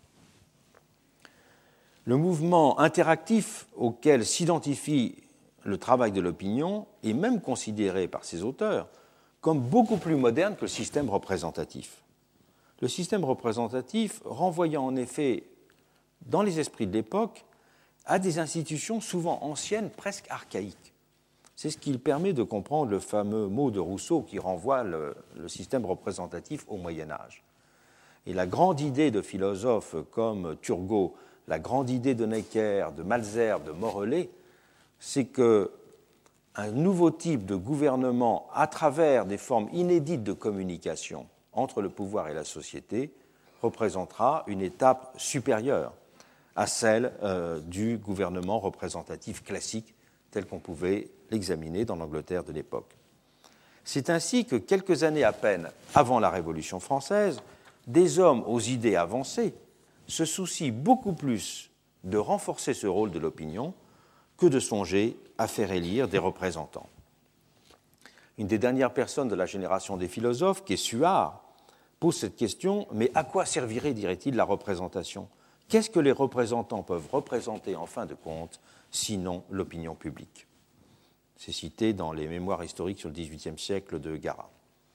Le mouvement interactif auquel s'identifie le travail de l'opinion est même considéré par ses auteurs comme beaucoup plus moderne que le système représentatif. Le système représentatif renvoyant en effet, dans les esprits de l'époque, à des institutions souvent anciennes, presque archaïques. C'est ce qui permet de comprendre le fameux mot de Rousseau qui renvoie le, le système représentatif au Moyen-Âge. Et la grande idée de philosophes comme Turgot, la grande idée de Necker, de Malesherbes, de Morellet, c'est qu'un nouveau type de gouvernement, à travers des formes inédites de communication entre le pouvoir et la société, représentera une étape supérieure à celle euh, du gouvernement représentatif classique tel qu'on pouvait l'examiner dans l'Angleterre de l'époque. C'est ainsi que quelques années à peine avant la Révolution française, des hommes aux idées avancées se soucient beaucoup plus de renforcer ce rôle de l'opinion que de songer à faire élire des représentants. Une des dernières personnes de la génération des philosophes, qui est Suard, pose cette question, mais à quoi servirait, dirait-il, la représentation ? Qu'est-ce que les représentants peuvent représenter en fin de compte, sinon l'opinion publique ? C'est cité dans les Mémoires historiques sur le dix-huitième siècle de Garat.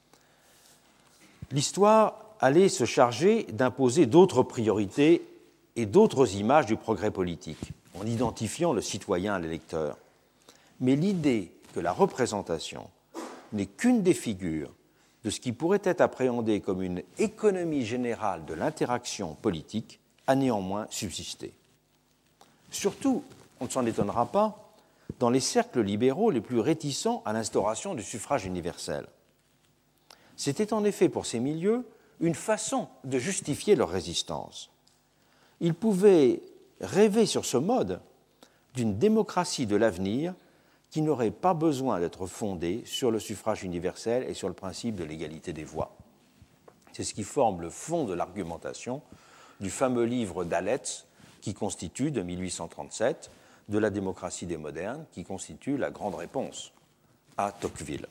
L'histoire allait se charger d'imposer d'autres priorités et d'autres images du progrès politique, en identifiant le citoyen à l'électeur. Mais l'idée que la représentation n'est qu'une des figures de ce qui pourrait être appréhendé comme une économie générale de l'interaction politique a néanmoins subsisté. Surtout, on ne s'en étonnera pas, dans les cercles libéraux les plus réticents à l'instauration du suffrage universel. C'était en effet pour ces milieux une façon de justifier leur résistance. Ils pouvaient rêver sur ce mode d'une démocratie de l'avenir qui n'aurait pas besoin d'être fondée sur le suffrage universel et sur le principe de l'égalité des voix. C'est ce qui forme le fond de l'argumentation du fameux livre d'Aletz qui constitue, de mille huit cent trente-sept, de la démocratie des modernes, qui constitue la grande réponse à Tocqueville.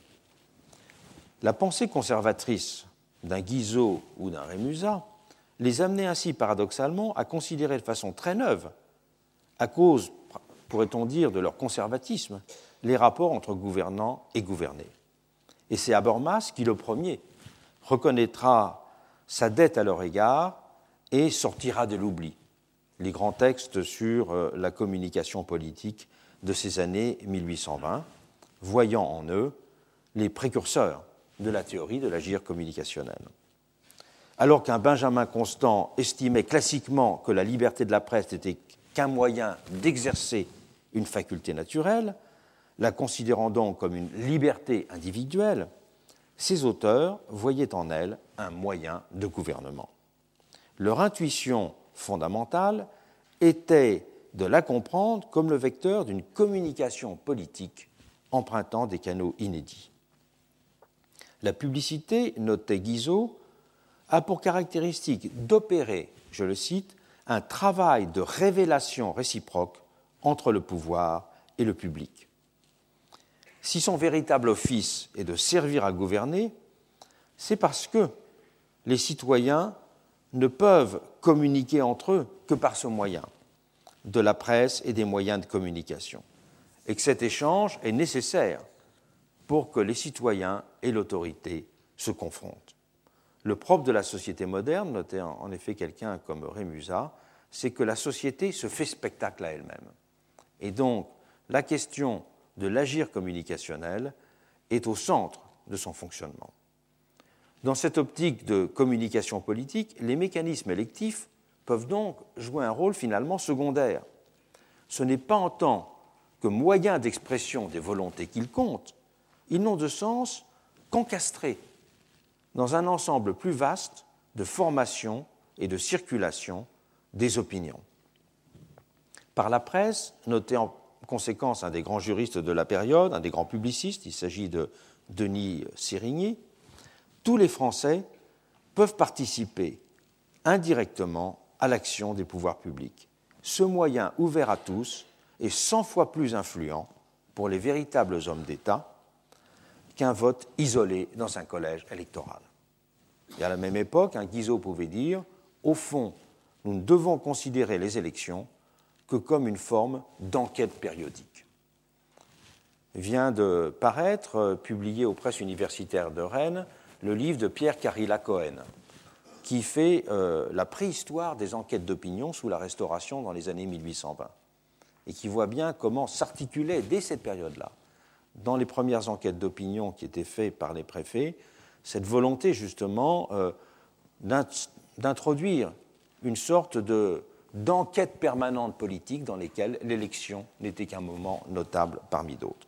La pensée conservatrice d'un Guizot ou d'un Rémusat les amenait ainsi paradoxalement à considérer de façon très neuve, à cause, pourrait-on dire, de leur conservatisme, les rapports entre gouvernants et gouvernés. Et c'est Habermas qui, le premier, reconnaîtra sa dette à leur égard et sortira de l'oubli les grands textes sur la communication politique de ces années mille huit cent vingt, voyant en eux les précurseurs de la théorie de l'agir communicationnel. Alors qu'un Benjamin Constant estimait classiquement que la liberté de la presse n'était qu'un moyen d'exercer une faculté naturelle, la considérant donc comme une liberté individuelle, ces auteurs voyaient en elle un moyen de gouvernement. Leur intuition fondamentale était de la comprendre comme le vecteur d'une communication politique empruntant des canaux inédits. La publicité, notait Guizot, a pour caractéristique d'opérer, je le cite, un travail de révélation réciproque entre le pouvoir et le public. Si son véritable office est de servir à gouverner, c'est parce que les citoyens ne peuvent communiquer entre eux que par ce moyen, de la presse et des moyens de communication, et que cet échange est nécessaire pour que les citoyens et l'autorité se confrontent. Le propre de la société moderne, notait en effet quelqu'un comme Rémusat, c'est que la société se fait spectacle à elle-même. Et donc, la question de l'agir communicationnel est au centre de son fonctionnement. Dans cette optique de communication politique, les mécanismes électifs peuvent donc jouer un rôle finalement secondaire. Ce n'est pas en tant que moyen d'expression des volontés qu'ils comptent, ils n'ont de sens qu'encastrés dans un ensemble plus vaste de formation et de circulation des opinions. Par la presse, noté en conséquence un des grands juristes de la période, un des grands publicistes, il s'agit de Denis Sérigny, tous les Français peuvent participer indirectement à l'action des pouvoirs publics. Ce moyen ouvert à tous est cent fois plus influent pour les véritables hommes d'État qu'un vote isolé dans un collège électoral. Et à la même époque, un Guizot pouvait dire « Au fond, nous ne devons considérer les élections que comme une forme d'enquête périodique ». Vient de paraître, euh, publié aux presses universitaires de Rennes, le livre de Pierre Carilla-Cohen, qui fait euh, la préhistoire des enquêtes d'opinion sous la Restauration dans les années mille huit cent vingt, et qui voit bien comment s'articulait dès cette période-là, dans les premières enquêtes d'opinion qui étaient faites par les préfets, cette volonté justement euh, d'introduire une sorte de, d'enquête permanente politique dans lesquelles l'élection n'était qu'un moment notable parmi d'autres.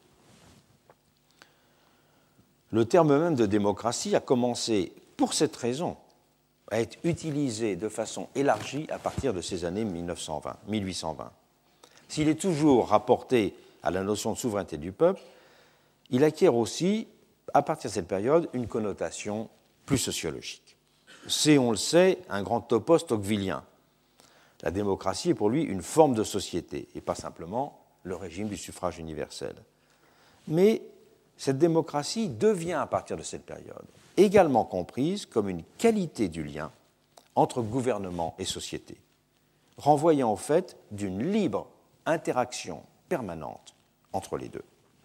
Le terme même de démocratie a commencé, pour cette raison, à être utilisé de façon élargie à partir de ces années mille neuf cent vingt, mille huit cent vingt. S'il est toujours rapporté à la notion de souveraineté du peuple, il acquiert aussi, à partir de cette période, une connotation plus sociologique. C'est, on le sait, un grand topos tocquevillien. La démocratie est pour lui une forme de société, et pas simplement le régime du suffrage universel. Mais cette démocratie devient, à partir de cette période, également comprise comme une qualité du lien entre gouvernement et société, renvoyant au fait d'une libre interaction permanente entre les deux.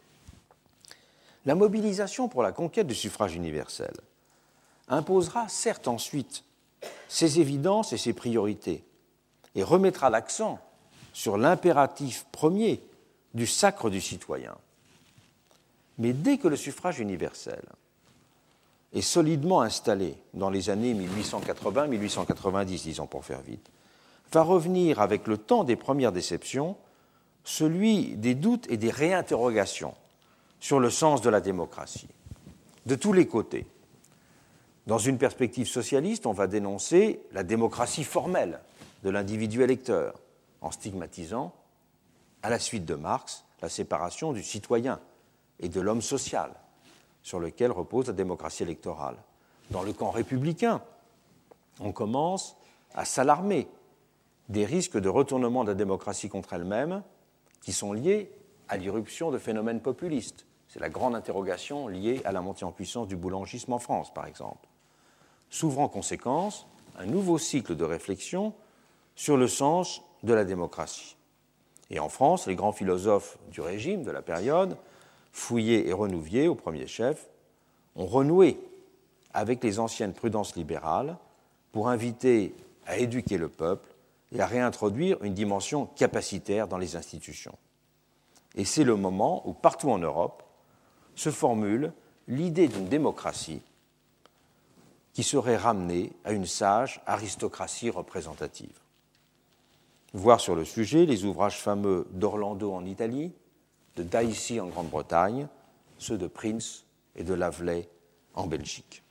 La mobilisation pour la conquête du suffrage universel imposera certes ensuite ses évidences et ses priorités et remettra l'accent sur l'impératif premier du sacre du citoyen. Mais dès que le suffrage universel est solidement installé dans les années mille huit cent quatre-vingts mille huit cent quatre-vingt-dix, disons pour faire vite, va revenir avec le temps des premières déceptions celui des doutes et des réinterrogations sur le sens de la démocratie, de tous les côtés. Dans une perspective socialiste, on va dénoncer la démocratie formelle de l'individu électeur, en stigmatisant, à la suite de Marx, la séparation du citoyen et de l'homme social, sur lequel repose la démocratie électorale. Dans le camp républicain, on commence à s'alarmer des risques de retournement de la démocratie contre elle-même qui sont liés à l'irruption de phénomènes populistes. C'est la grande interrogation liée à la montée en puissance du boulangisme en France, par exemple. S'ouvre en conséquence un nouveau cycle de réflexion sur le sens de la démocratie. Et en France, les grands philosophes du régime de la période, Fouillé et Renouvier au premier chef, ont renoué avec les anciennes prudences libérales pour inviter à éduquer le peuple et à réintroduire une dimension capacitaire dans les institutions. Et c'est le moment où, partout en Europe, se formule l'idée d'une démocratie qui serait ramenée à une sage aristocratie représentative. Voir sur le sujet les ouvrages fameux d'Orlando en Italie, de Daisy en Grande-Bretagne, ceux de Prince et de Lavelay en Belgique.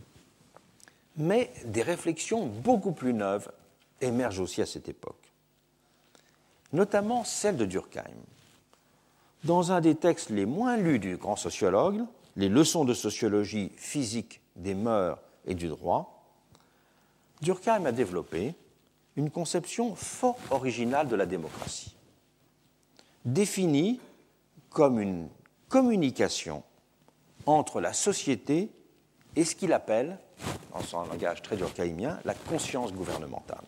Mais des réflexions beaucoup plus neuves émergent aussi à cette époque, notamment celle de Durkheim. Dans un des textes les moins lus du grand sociologue, Les leçons de sociologie physique des mœurs et du droit, Durkheim a développé une conception fort originale de la démocratie, définie comme une communication entre la société et ce qu'il appelle, dans son langage très durkheimien, la conscience gouvernementale.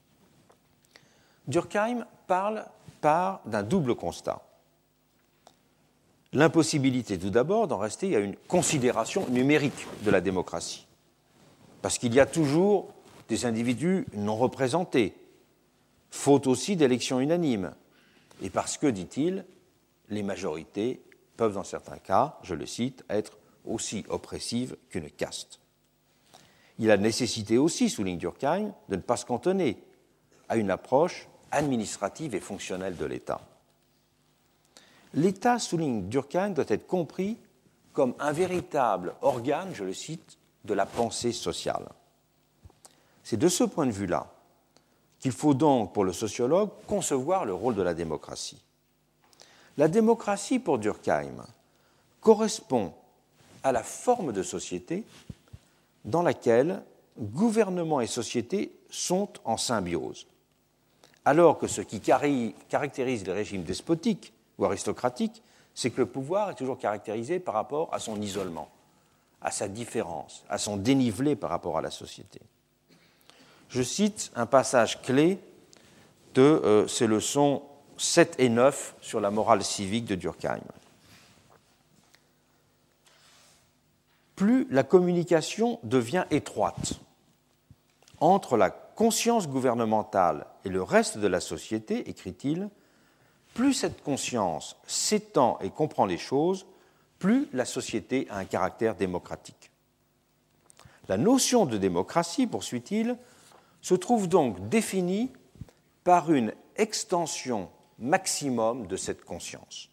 Durkheim parle part d'un double constat. L'impossibilité tout d'abord d'en rester à une considération numérique de la démocratie, parce qu'il y a toujours des individus non représentés, faute aussi d'élections unanimes, et parce que, dit-il, les majorités peuvent dans certains cas, je le cite, être aussi oppressives qu'une caste. Il y a nécessité aussi, souligne Durkheim, de ne pas se cantonner à une approche administrative et fonctionnelle de l'État. L'État, souligne Durkheim, doit être compris comme un véritable organe, je le cite, de la pensée sociale. C'est de ce point de vue-là qu'il faut donc, pour le sociologue, concevoir le rôle de la démocratie. La démocratie, pour Durkheim, correspond à la forme de société dans laquelle gouvernement et société sont en symbiose, alors que ce qui caractérise les régimes despotiques ou aristocratiques, c'est que le pouvoir est toujours caractérisé par rapport à son isolement, à sa différence, à son dénivelé par rapport à la société. Je cite un passage clé de euh, ces leçons sept et neuf sur la morale civique de Durkheim. Plus la communication devient étroite entre la conscience gouvernementale et le reste de la société, écrit-il, plus cette conscience s'étend et comprend les choses, plus la société a un caractère démocratique. La notion de démocratie, poursuit-il, se trouve donc définie par une extension maximum de cette conscience.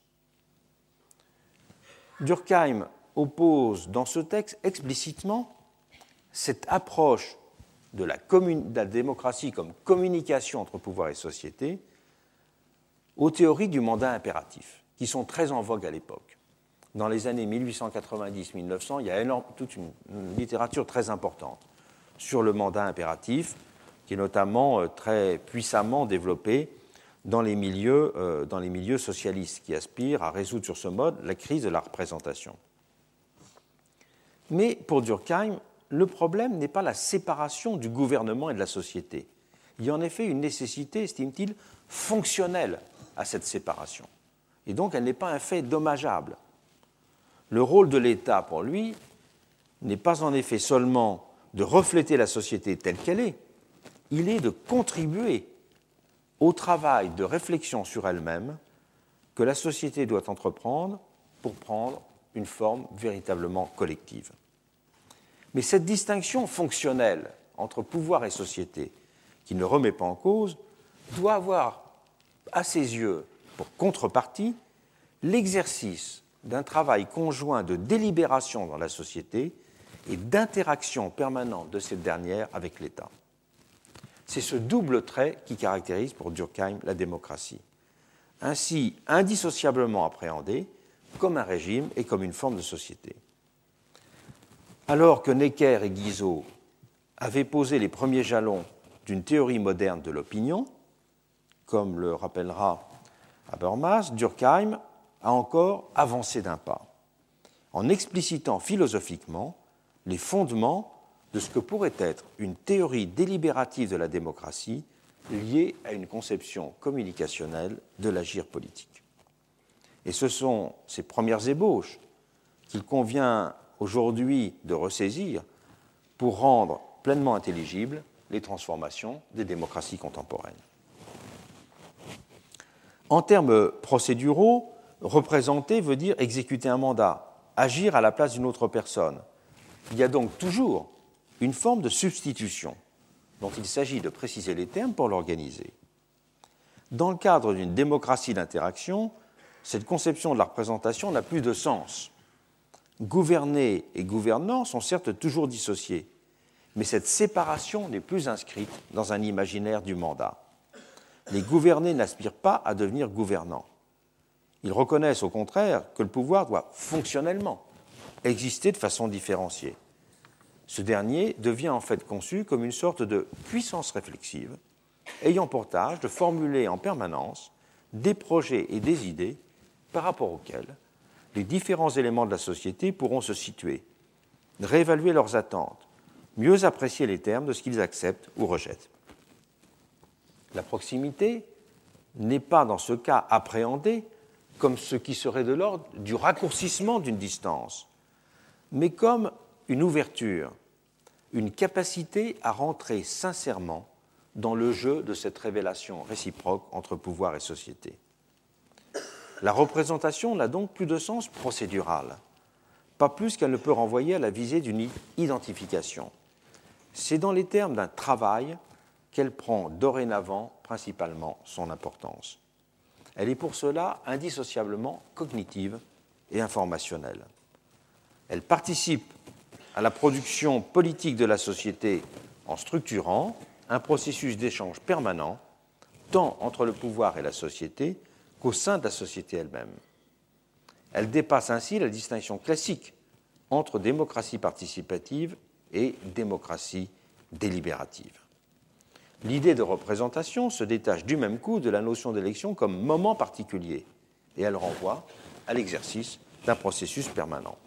Durkheim oppose dans ce texte explicitement cette approche de la, commun- de la démocratie comme communication entre pouvoir et société aux théories du mandat impératif, qui sont très en vogue à l'époque. Dans les années mille huit cent quatre-vingt-dix mille neuf cents, il y a énorme, toute une, une littérature très importante sur le mandat impératif, qui est notamment euh, très puissamment développée dans les, milieux, euh, dans les milieux socialistes, qui aspirent à résoudre sur ce mode la crise de la représentation. Mais pour Durkheim, le problème n'est pas la séparation du gouvernement et de la société. Il y a en effet une nécessité, estime-t-il, fonctionnelle à cette séparation. Et donc, elle n'est pas un fait dommageable. Le rôle de l'État, pour lui, n'est pas en effet seulement de refléter la société telle qu'elle est, il est de contribuer au travail de réflexion sur elle-même que la société doit entreprendre pour prendre une forme véritablement collective. Mais cette distinction fonctionnelle entre pouvoir et société, qui ne remet pas en cause, doit avoir à ses yeux, pour contrepartie, l'exercice d'un travail conjoint de délibération dans la société et d'interaction permanente de cette dernière avec l'État. C'est ce double trait qui caractérise pour Durkheim la démocratie, ainsi indissociablement appréhendée comme un régime et comme une forme de société. Alors que Necker et Guizot avaient posé les premiers jalons d'une théorie moderne de l'opinion, comme le rappellera Habermas, Durkheim a encore avancé d'un pas, en explicitant philosophiquement les fondements de ce que pourrait être une théorie délibérative de la démocratie liée à une conception communicationnelle de l'agir politique. Et ce sont ces premières ébauches qu'il convient aujourd'hui de ressaisir pour rendre pleinement intelligibles les transformations des démocraties contemporaines. En termes procéduraux, représenter veut dire exécuter un mandat, agir à la place d'une autre personne. Il y a donc toujours une forme de substitution dont il s'agit de préciser les termes pour l'organiser. Dans le cadre d'une démocratie d'interaction, cette conception de la représentation n'a plus de sens. Gouverner et gouvernant sont certes toujours dissociés, mais cette séparation n'est plus inscrite dans un imaginaire du mandat. Les gouvernés n'aspirent pas à devenir gouvernants. Ils reconnaissent au contraire que le pouvoir doit fonctionnellement exister de façon différenciée. Ce dernier devient en fait conçu comme une sorte de puissance réflexive, ayant pour tâche de formuler en permanence des projets et des idées par rapport auxquels les différents éléments de la société pourront se situer, réévaluer leurs attentes, mieux apprécier les termes de ce qu'ils acceptent ou rejettent. La proximité n'est pas dans ce cas appréhendée comme ce qui serait de l'ordre du raccourcissement d'une distance, mais comme une ouverture, une capacité à rentrer sincèrement dans le jeu de cette révélation réciproque entre pouvoir et société. La représentation n'a donc plus de sens procédural, pas plus qu'elle ne peut renvoyer à la visée d'une identification. C'est dans les termes d'un travail qu'elle prend dorénavant principalement son importance. Elle est pour cela indissociablement cognitive et informationnelle. Elle participe à la production politique de la société en structurant un processus d'échange permanent, tant entre le pouvoir et la société qu'au sein de la société elle-même. Elle dépasse ainsi la distinction classique entre démocratie participative et démocratie délibérative. L'idée de représentation se détache du même coup de la notion d'élection comme moment particulier, et elle renvoie à l'exercice d'un processus permanent.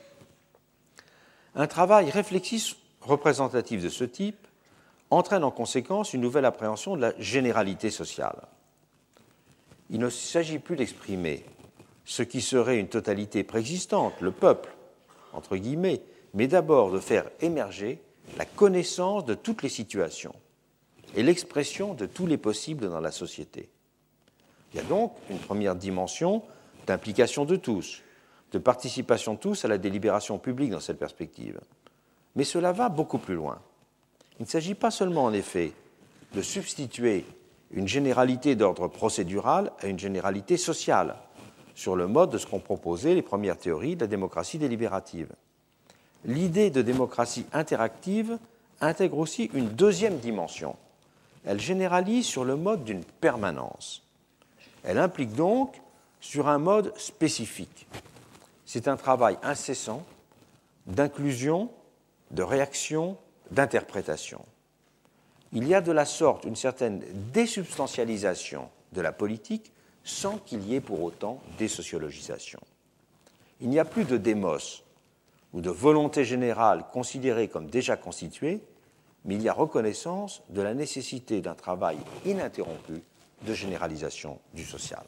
Un travail réflexif représentatif de ce type entraîne en conséquence une nouvelle appréhension de la généralité sociale. Il ne s'agit plus d'exprimer ce qui serait une totalité préexistante, le peuple, entre guillemets, mais d'abord de faire émerger la connaissance de toutes les situations et l'expression de tous les possibles dans la société. Il y a donc une première dimension d'implication de tous, de participation de tous à la délibération publique dans cette perspective. Mais cela va beaucoup plus loin. Il ne s'agit pas seulement, en effet, de substituer une généralité d'ordre procédural à une généralité sociale, sur le mode de ce qu'ont proposé les premières théories de la démocratie délibérative. L'idée de démocratie interactive intègre aussi une deuxième dimension. Elle généralise sur le mode d'une permanence. Elle implique donc sur un mode spécifique. C'est un travail incessant d'inclusion, de réaction, d'interprétation. Il y a de la sorte une certaine désubstantialisation de la politique sans qu'il y ait pour autant désociologisation. Il n'y a plus de démos ou de volonté générale considérée comme déjà constituée, mais il y a reconnaissance de la nécessité d'un travail ininterrompu de généralisation du social.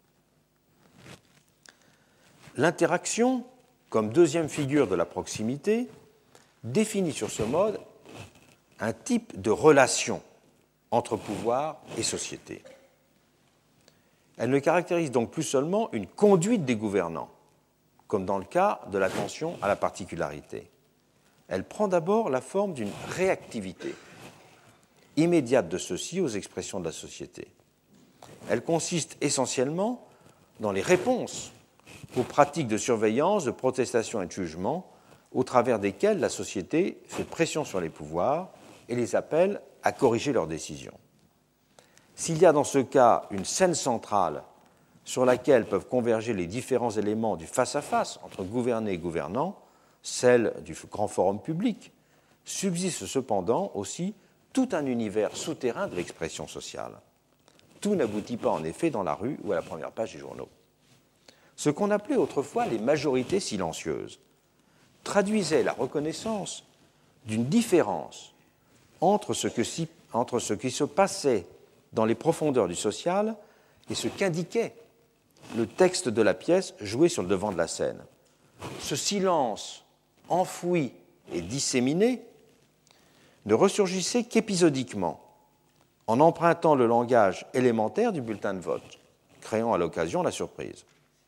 L'interaction, comme deuxième figure de la proximité, définit sur ce mode un type de relation entre pouvoir et société. Elle ne caractérise donc plus seulement une conduite des gouvernants, comme dans le cas de l'attention à la particularité. Elle prend d'abord la forme d'une réactivité immédiate de ceux-ci aux expressions de la société. Elle consiste essentiellement dans les réponses aux pratiques de surveillance, de protestation et de jugement, au travers desquelles la société fait pression sur les pouvoirs et les appelle à corriger leurs décisions. S'il y a dans ce cas une scène centrale sur laquelle peuvent converger les différents éléments du face-à-face entre gouvernés et gouvernants, celle du grand forum public, subsiste cependant aussi tout un univers souterrain de l'expression sociale. Tout n'aboutit pas en effet dans la rue ou à la première page des journaux. Ce qu'on appelait autrefois les majorités silencieuses traduisait la reconnaissance d'une différence entre ce, que si, entre ce qui se passait dans les profondeurs du social et ce qu'indiquait le texte de la pièce joué sur le devant de la scène. Ce silence enfoui et disséminé ne ressurgissait qu'épisodiquement, en empruntant le langage élémentaire du bulletin de vote, créant à l'occasion la surprise.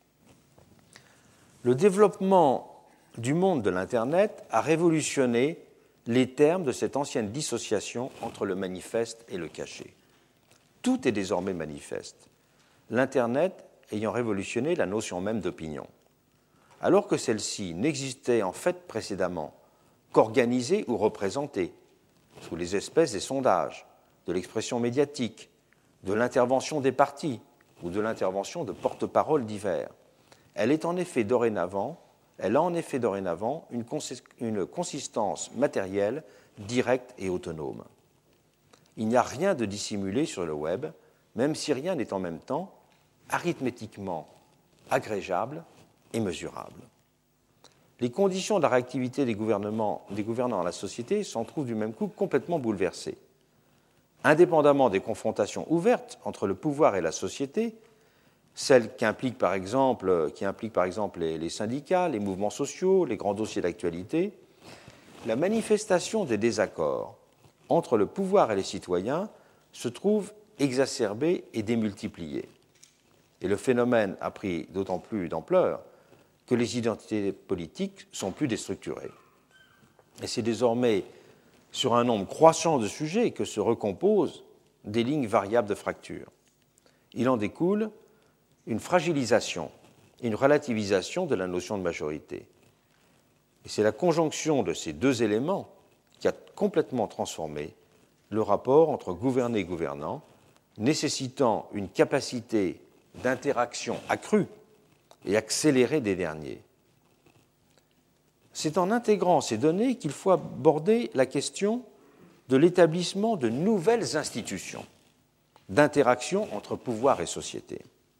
Le développement du monde de l'Internet a révolutionné les termes de cette ancienne dissociation entre le manifeste et le caché. Tout est désormais manifeste, l'Internet ayant révolutionné la notion même d'opinion. Alors que celle-ci n'existait en fait précédemment qu'organisée ou représentée, sous les espèces des sondages, de l'expression médiatique, de l'intervention des partis ou de l'intervention de porte-paroles divers. Elle est en effet dorénavant, elle a en effet dorénavant une, cons- une consistance matérielle, directe et autonome. Il n'y a rien de dissimulé sur le web, même si rien n'est en même temps arithmétiquement agrégeable et mesurable. Les conditions de la réactivité des, gouvernements, des gouvernants à la société s'en trouvent du même coup complètement bouleversées. Indépendamment des confrontations ouvertes entre le pouvoir et la société, celles qui impliquent par exemple, qui impliquent par exemple les, les syndicats, les mouvements sociaux, les grands dossiers d'actualité, la manifestation des désaccords entre le pouvoir et les citoyens se trouve exacerbée et démultipliée. Et le phénomène a pris d'autant plus d'ampleur que les identités politiques sont plus déstructurées. Et c'est désormais sur un nombre croissant de sujets que se recomposent des lignes variables de fracture. Il en découle une fragilisation, une relativisation de la notion de majorité. Et c'est la conjonction de ces deux éléments qui a complètement transformé le rapport entre gouverné et gouvernant, nécessitant une capacité d'interaction accrue et accélérée des derniers. C'est en intégrant ces données qu'il faut aborder la question de l'établissement de nouvelles institutions d'interaction entre pouvoir et société.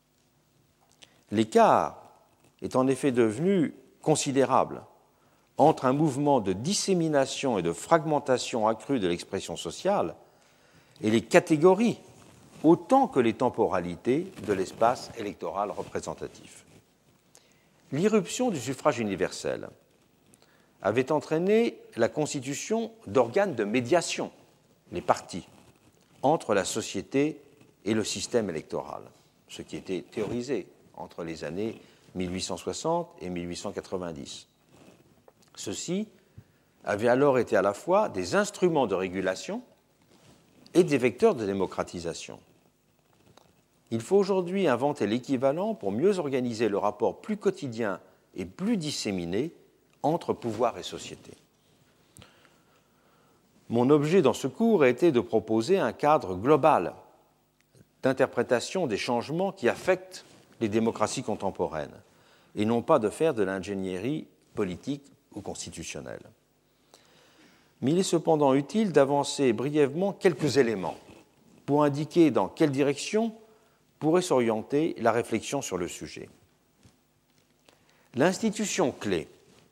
L'écart est en effet devenu considérable entre un mouvement de dissémination et de fragmentation accrue de l'expression sociale et les catégories autant que les temporalités de l'espace électoral représentatif. L'irruption du suffrage universel avait entraîné la constitution d'organes de médiation, les partis, entre la société et le système électoral, ce qui était théorisé entre les années mille huit cent soixante et mille huit cent quatre-vingt-dix. Ceux-ci avaient alors été à la fois des instruments de régulation et des vecteurs de démocratisation. Il faut aujourd'hui inventer l'équivalent pour mieux organiser le rapport plus quotidien et plus disséminé entre pouvoir et société. Mon objet dans ce cours a été de proposer un cadre global d'interprétation des changements qui affectent les démocraties contemporaines, et non pas de faire de l'ingénierie politique ou constitutionnelle. Mais il est cependant utile d'avancer brièvement quelques éléments pour indiquer dans quelle direction pourrait s'orienter la réflexion sur le sujet. L'institution clé,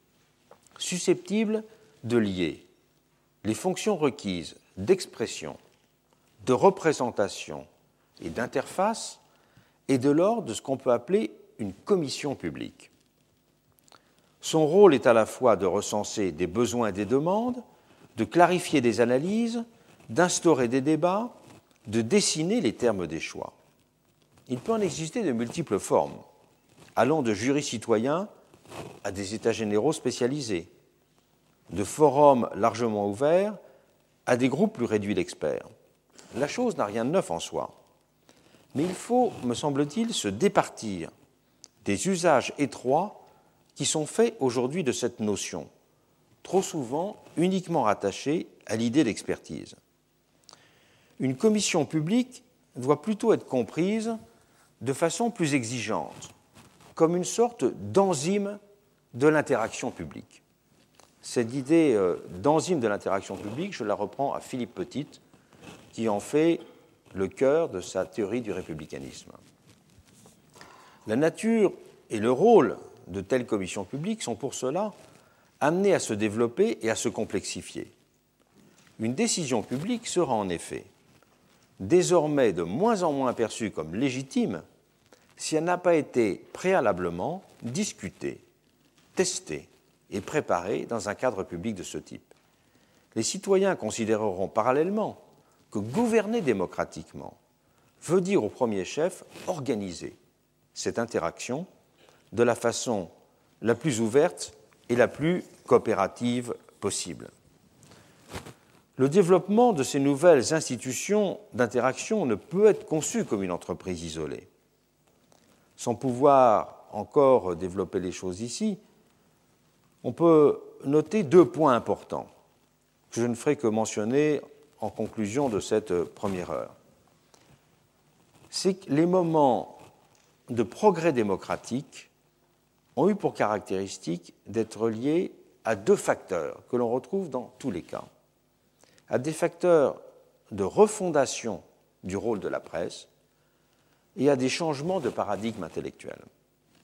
susceptible de lier les fonctions requises d'expression, de représentation et d'interface, est de l'ordre de ce qu'on peut appeler une commission publique. Son rôle est à la fois de recenser des besoins et des demandes, de clarifier des analyses, d'instaurer des débats, de dessiner les termes des choix. Il peut en exister de multiples formes, allant de jurys citoyens à des états généraux spécialisés, de forums largement ouverts à des groupes plus réduits d'experts. La chose n'a rien de neuf en soi, mais il faut, me semble-t-il, se départir des usages étroits qui sont faits aujourd'hui de cette notion, trop souvent uniquement rattachée à l'idée d'expertise. Une commission publique doit plutôt être comprise de façon plus exigeante, comme une sorte d'enzyme de l'interaction publique. Cette idée euh, d'enzyme de l'interaction publique, je la reprends à Philippe Petit, qui en fait le cœur de sa théorie du républicanisme. La nature et le rôle de telles commissions publiques sont pour cela amenés à se développer et à se complexifier. Une décision publique sera en effet désormais de moins en moins perçue comme légitime si elle n'a pas été préalablement discutée, testée et préparée dans un cadre public de ce type. Les citoyens considéreront parallèlement que gouverner démocratiquement veut dire au premier chef organiser cette interaction de la façon la plus ouverte et la plus coopérative possible. Le développement de ces nouvelles institutions d'interaction ne peut être conçu comme une entreprise isolée. Sans pouvoir encore développer les choses ici, on peut noter deux points importants que je ne ferai que mentionner en conclusion de cette première heure. C'est que les moments de progrès démocratique ont eu pour caractéristique d'être liés à deux facteurs que l'on retrouve dans tous les cas, à des facteurs de refondation du rôle de la presse et à des changements de paradigme intellectuel.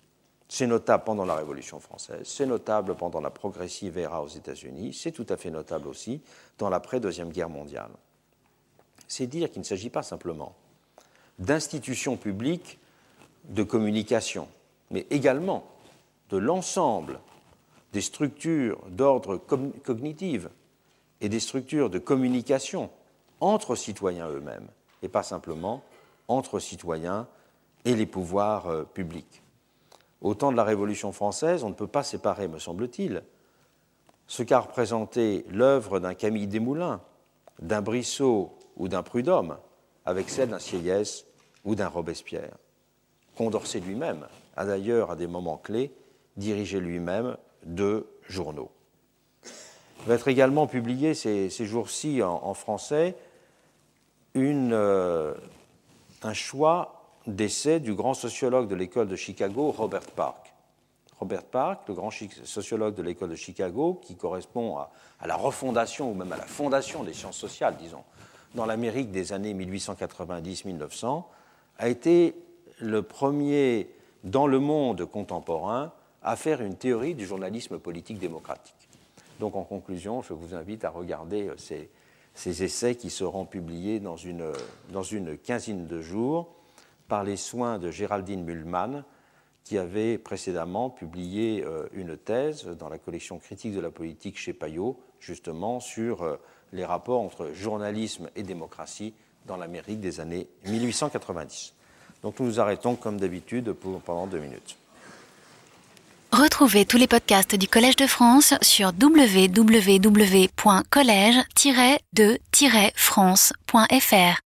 C'est notable pendant la Révolution française, c'est notable pendant la progressive era aux États-Unis, c'est tout à fait notable aussi dans l'après-deuxième guerre mondiale. C'est dire qu'il ne s'agit pas simplement d'institutions publiques de communication, mais également de l'ensemble des structures d'ordre cognitif et des structures de communication entre citoyens eux-mêmes, et pas simplement entre citoyens et les pouvoirs euh, publics. Au temps de la Révolution française, on ne peut pas séparer, me semble-t-il, ce qu'a représenté l'œuvre d'un Camille Desmoulins, d'un Brissot ou d'un Prud'homme avec celle d'un Sieyès ou d'un Robespierre. Condorcet lui-même a d'ailleurs, à des moments clés, dirigé lui-même deux journaux. Il va être également publié ces, ces jours-ci en, en français une, euh, un choix d'essai du grand sociologue de l'école de Chicago, Robert Park. Robert Park, le grand sociologue de l'école de Chicago, qui correspond à, à la refondation ou même à la fondation des sciences sociales, disons, dans l'Amérique des années mille huit cent quatre-vingt-dix à mille neuf cents, a été le premier dans le monde contemporain à faire une théorie du journalisme politique démocratique. Donc, en conclusion, je vous invite à regarder ces, ces essais qui seront publiés dans une, dans une quinzaine de jours par les soins de Géraldine Mühlmann, qui avait précédemment publié euh, une thèse dans la collection critique de la politique chez Payot, justement sur euh, les rapports entre journalisme et démocratie dans l'Amérique des années mille huit cent quatre-vingt-dix. Donc nous nous arrêtons comme d'habitude pour, pendant deux minutes. Retrouvez tous les podcasts du Collège de France sur w w w point collège tiret de tiret france point f r.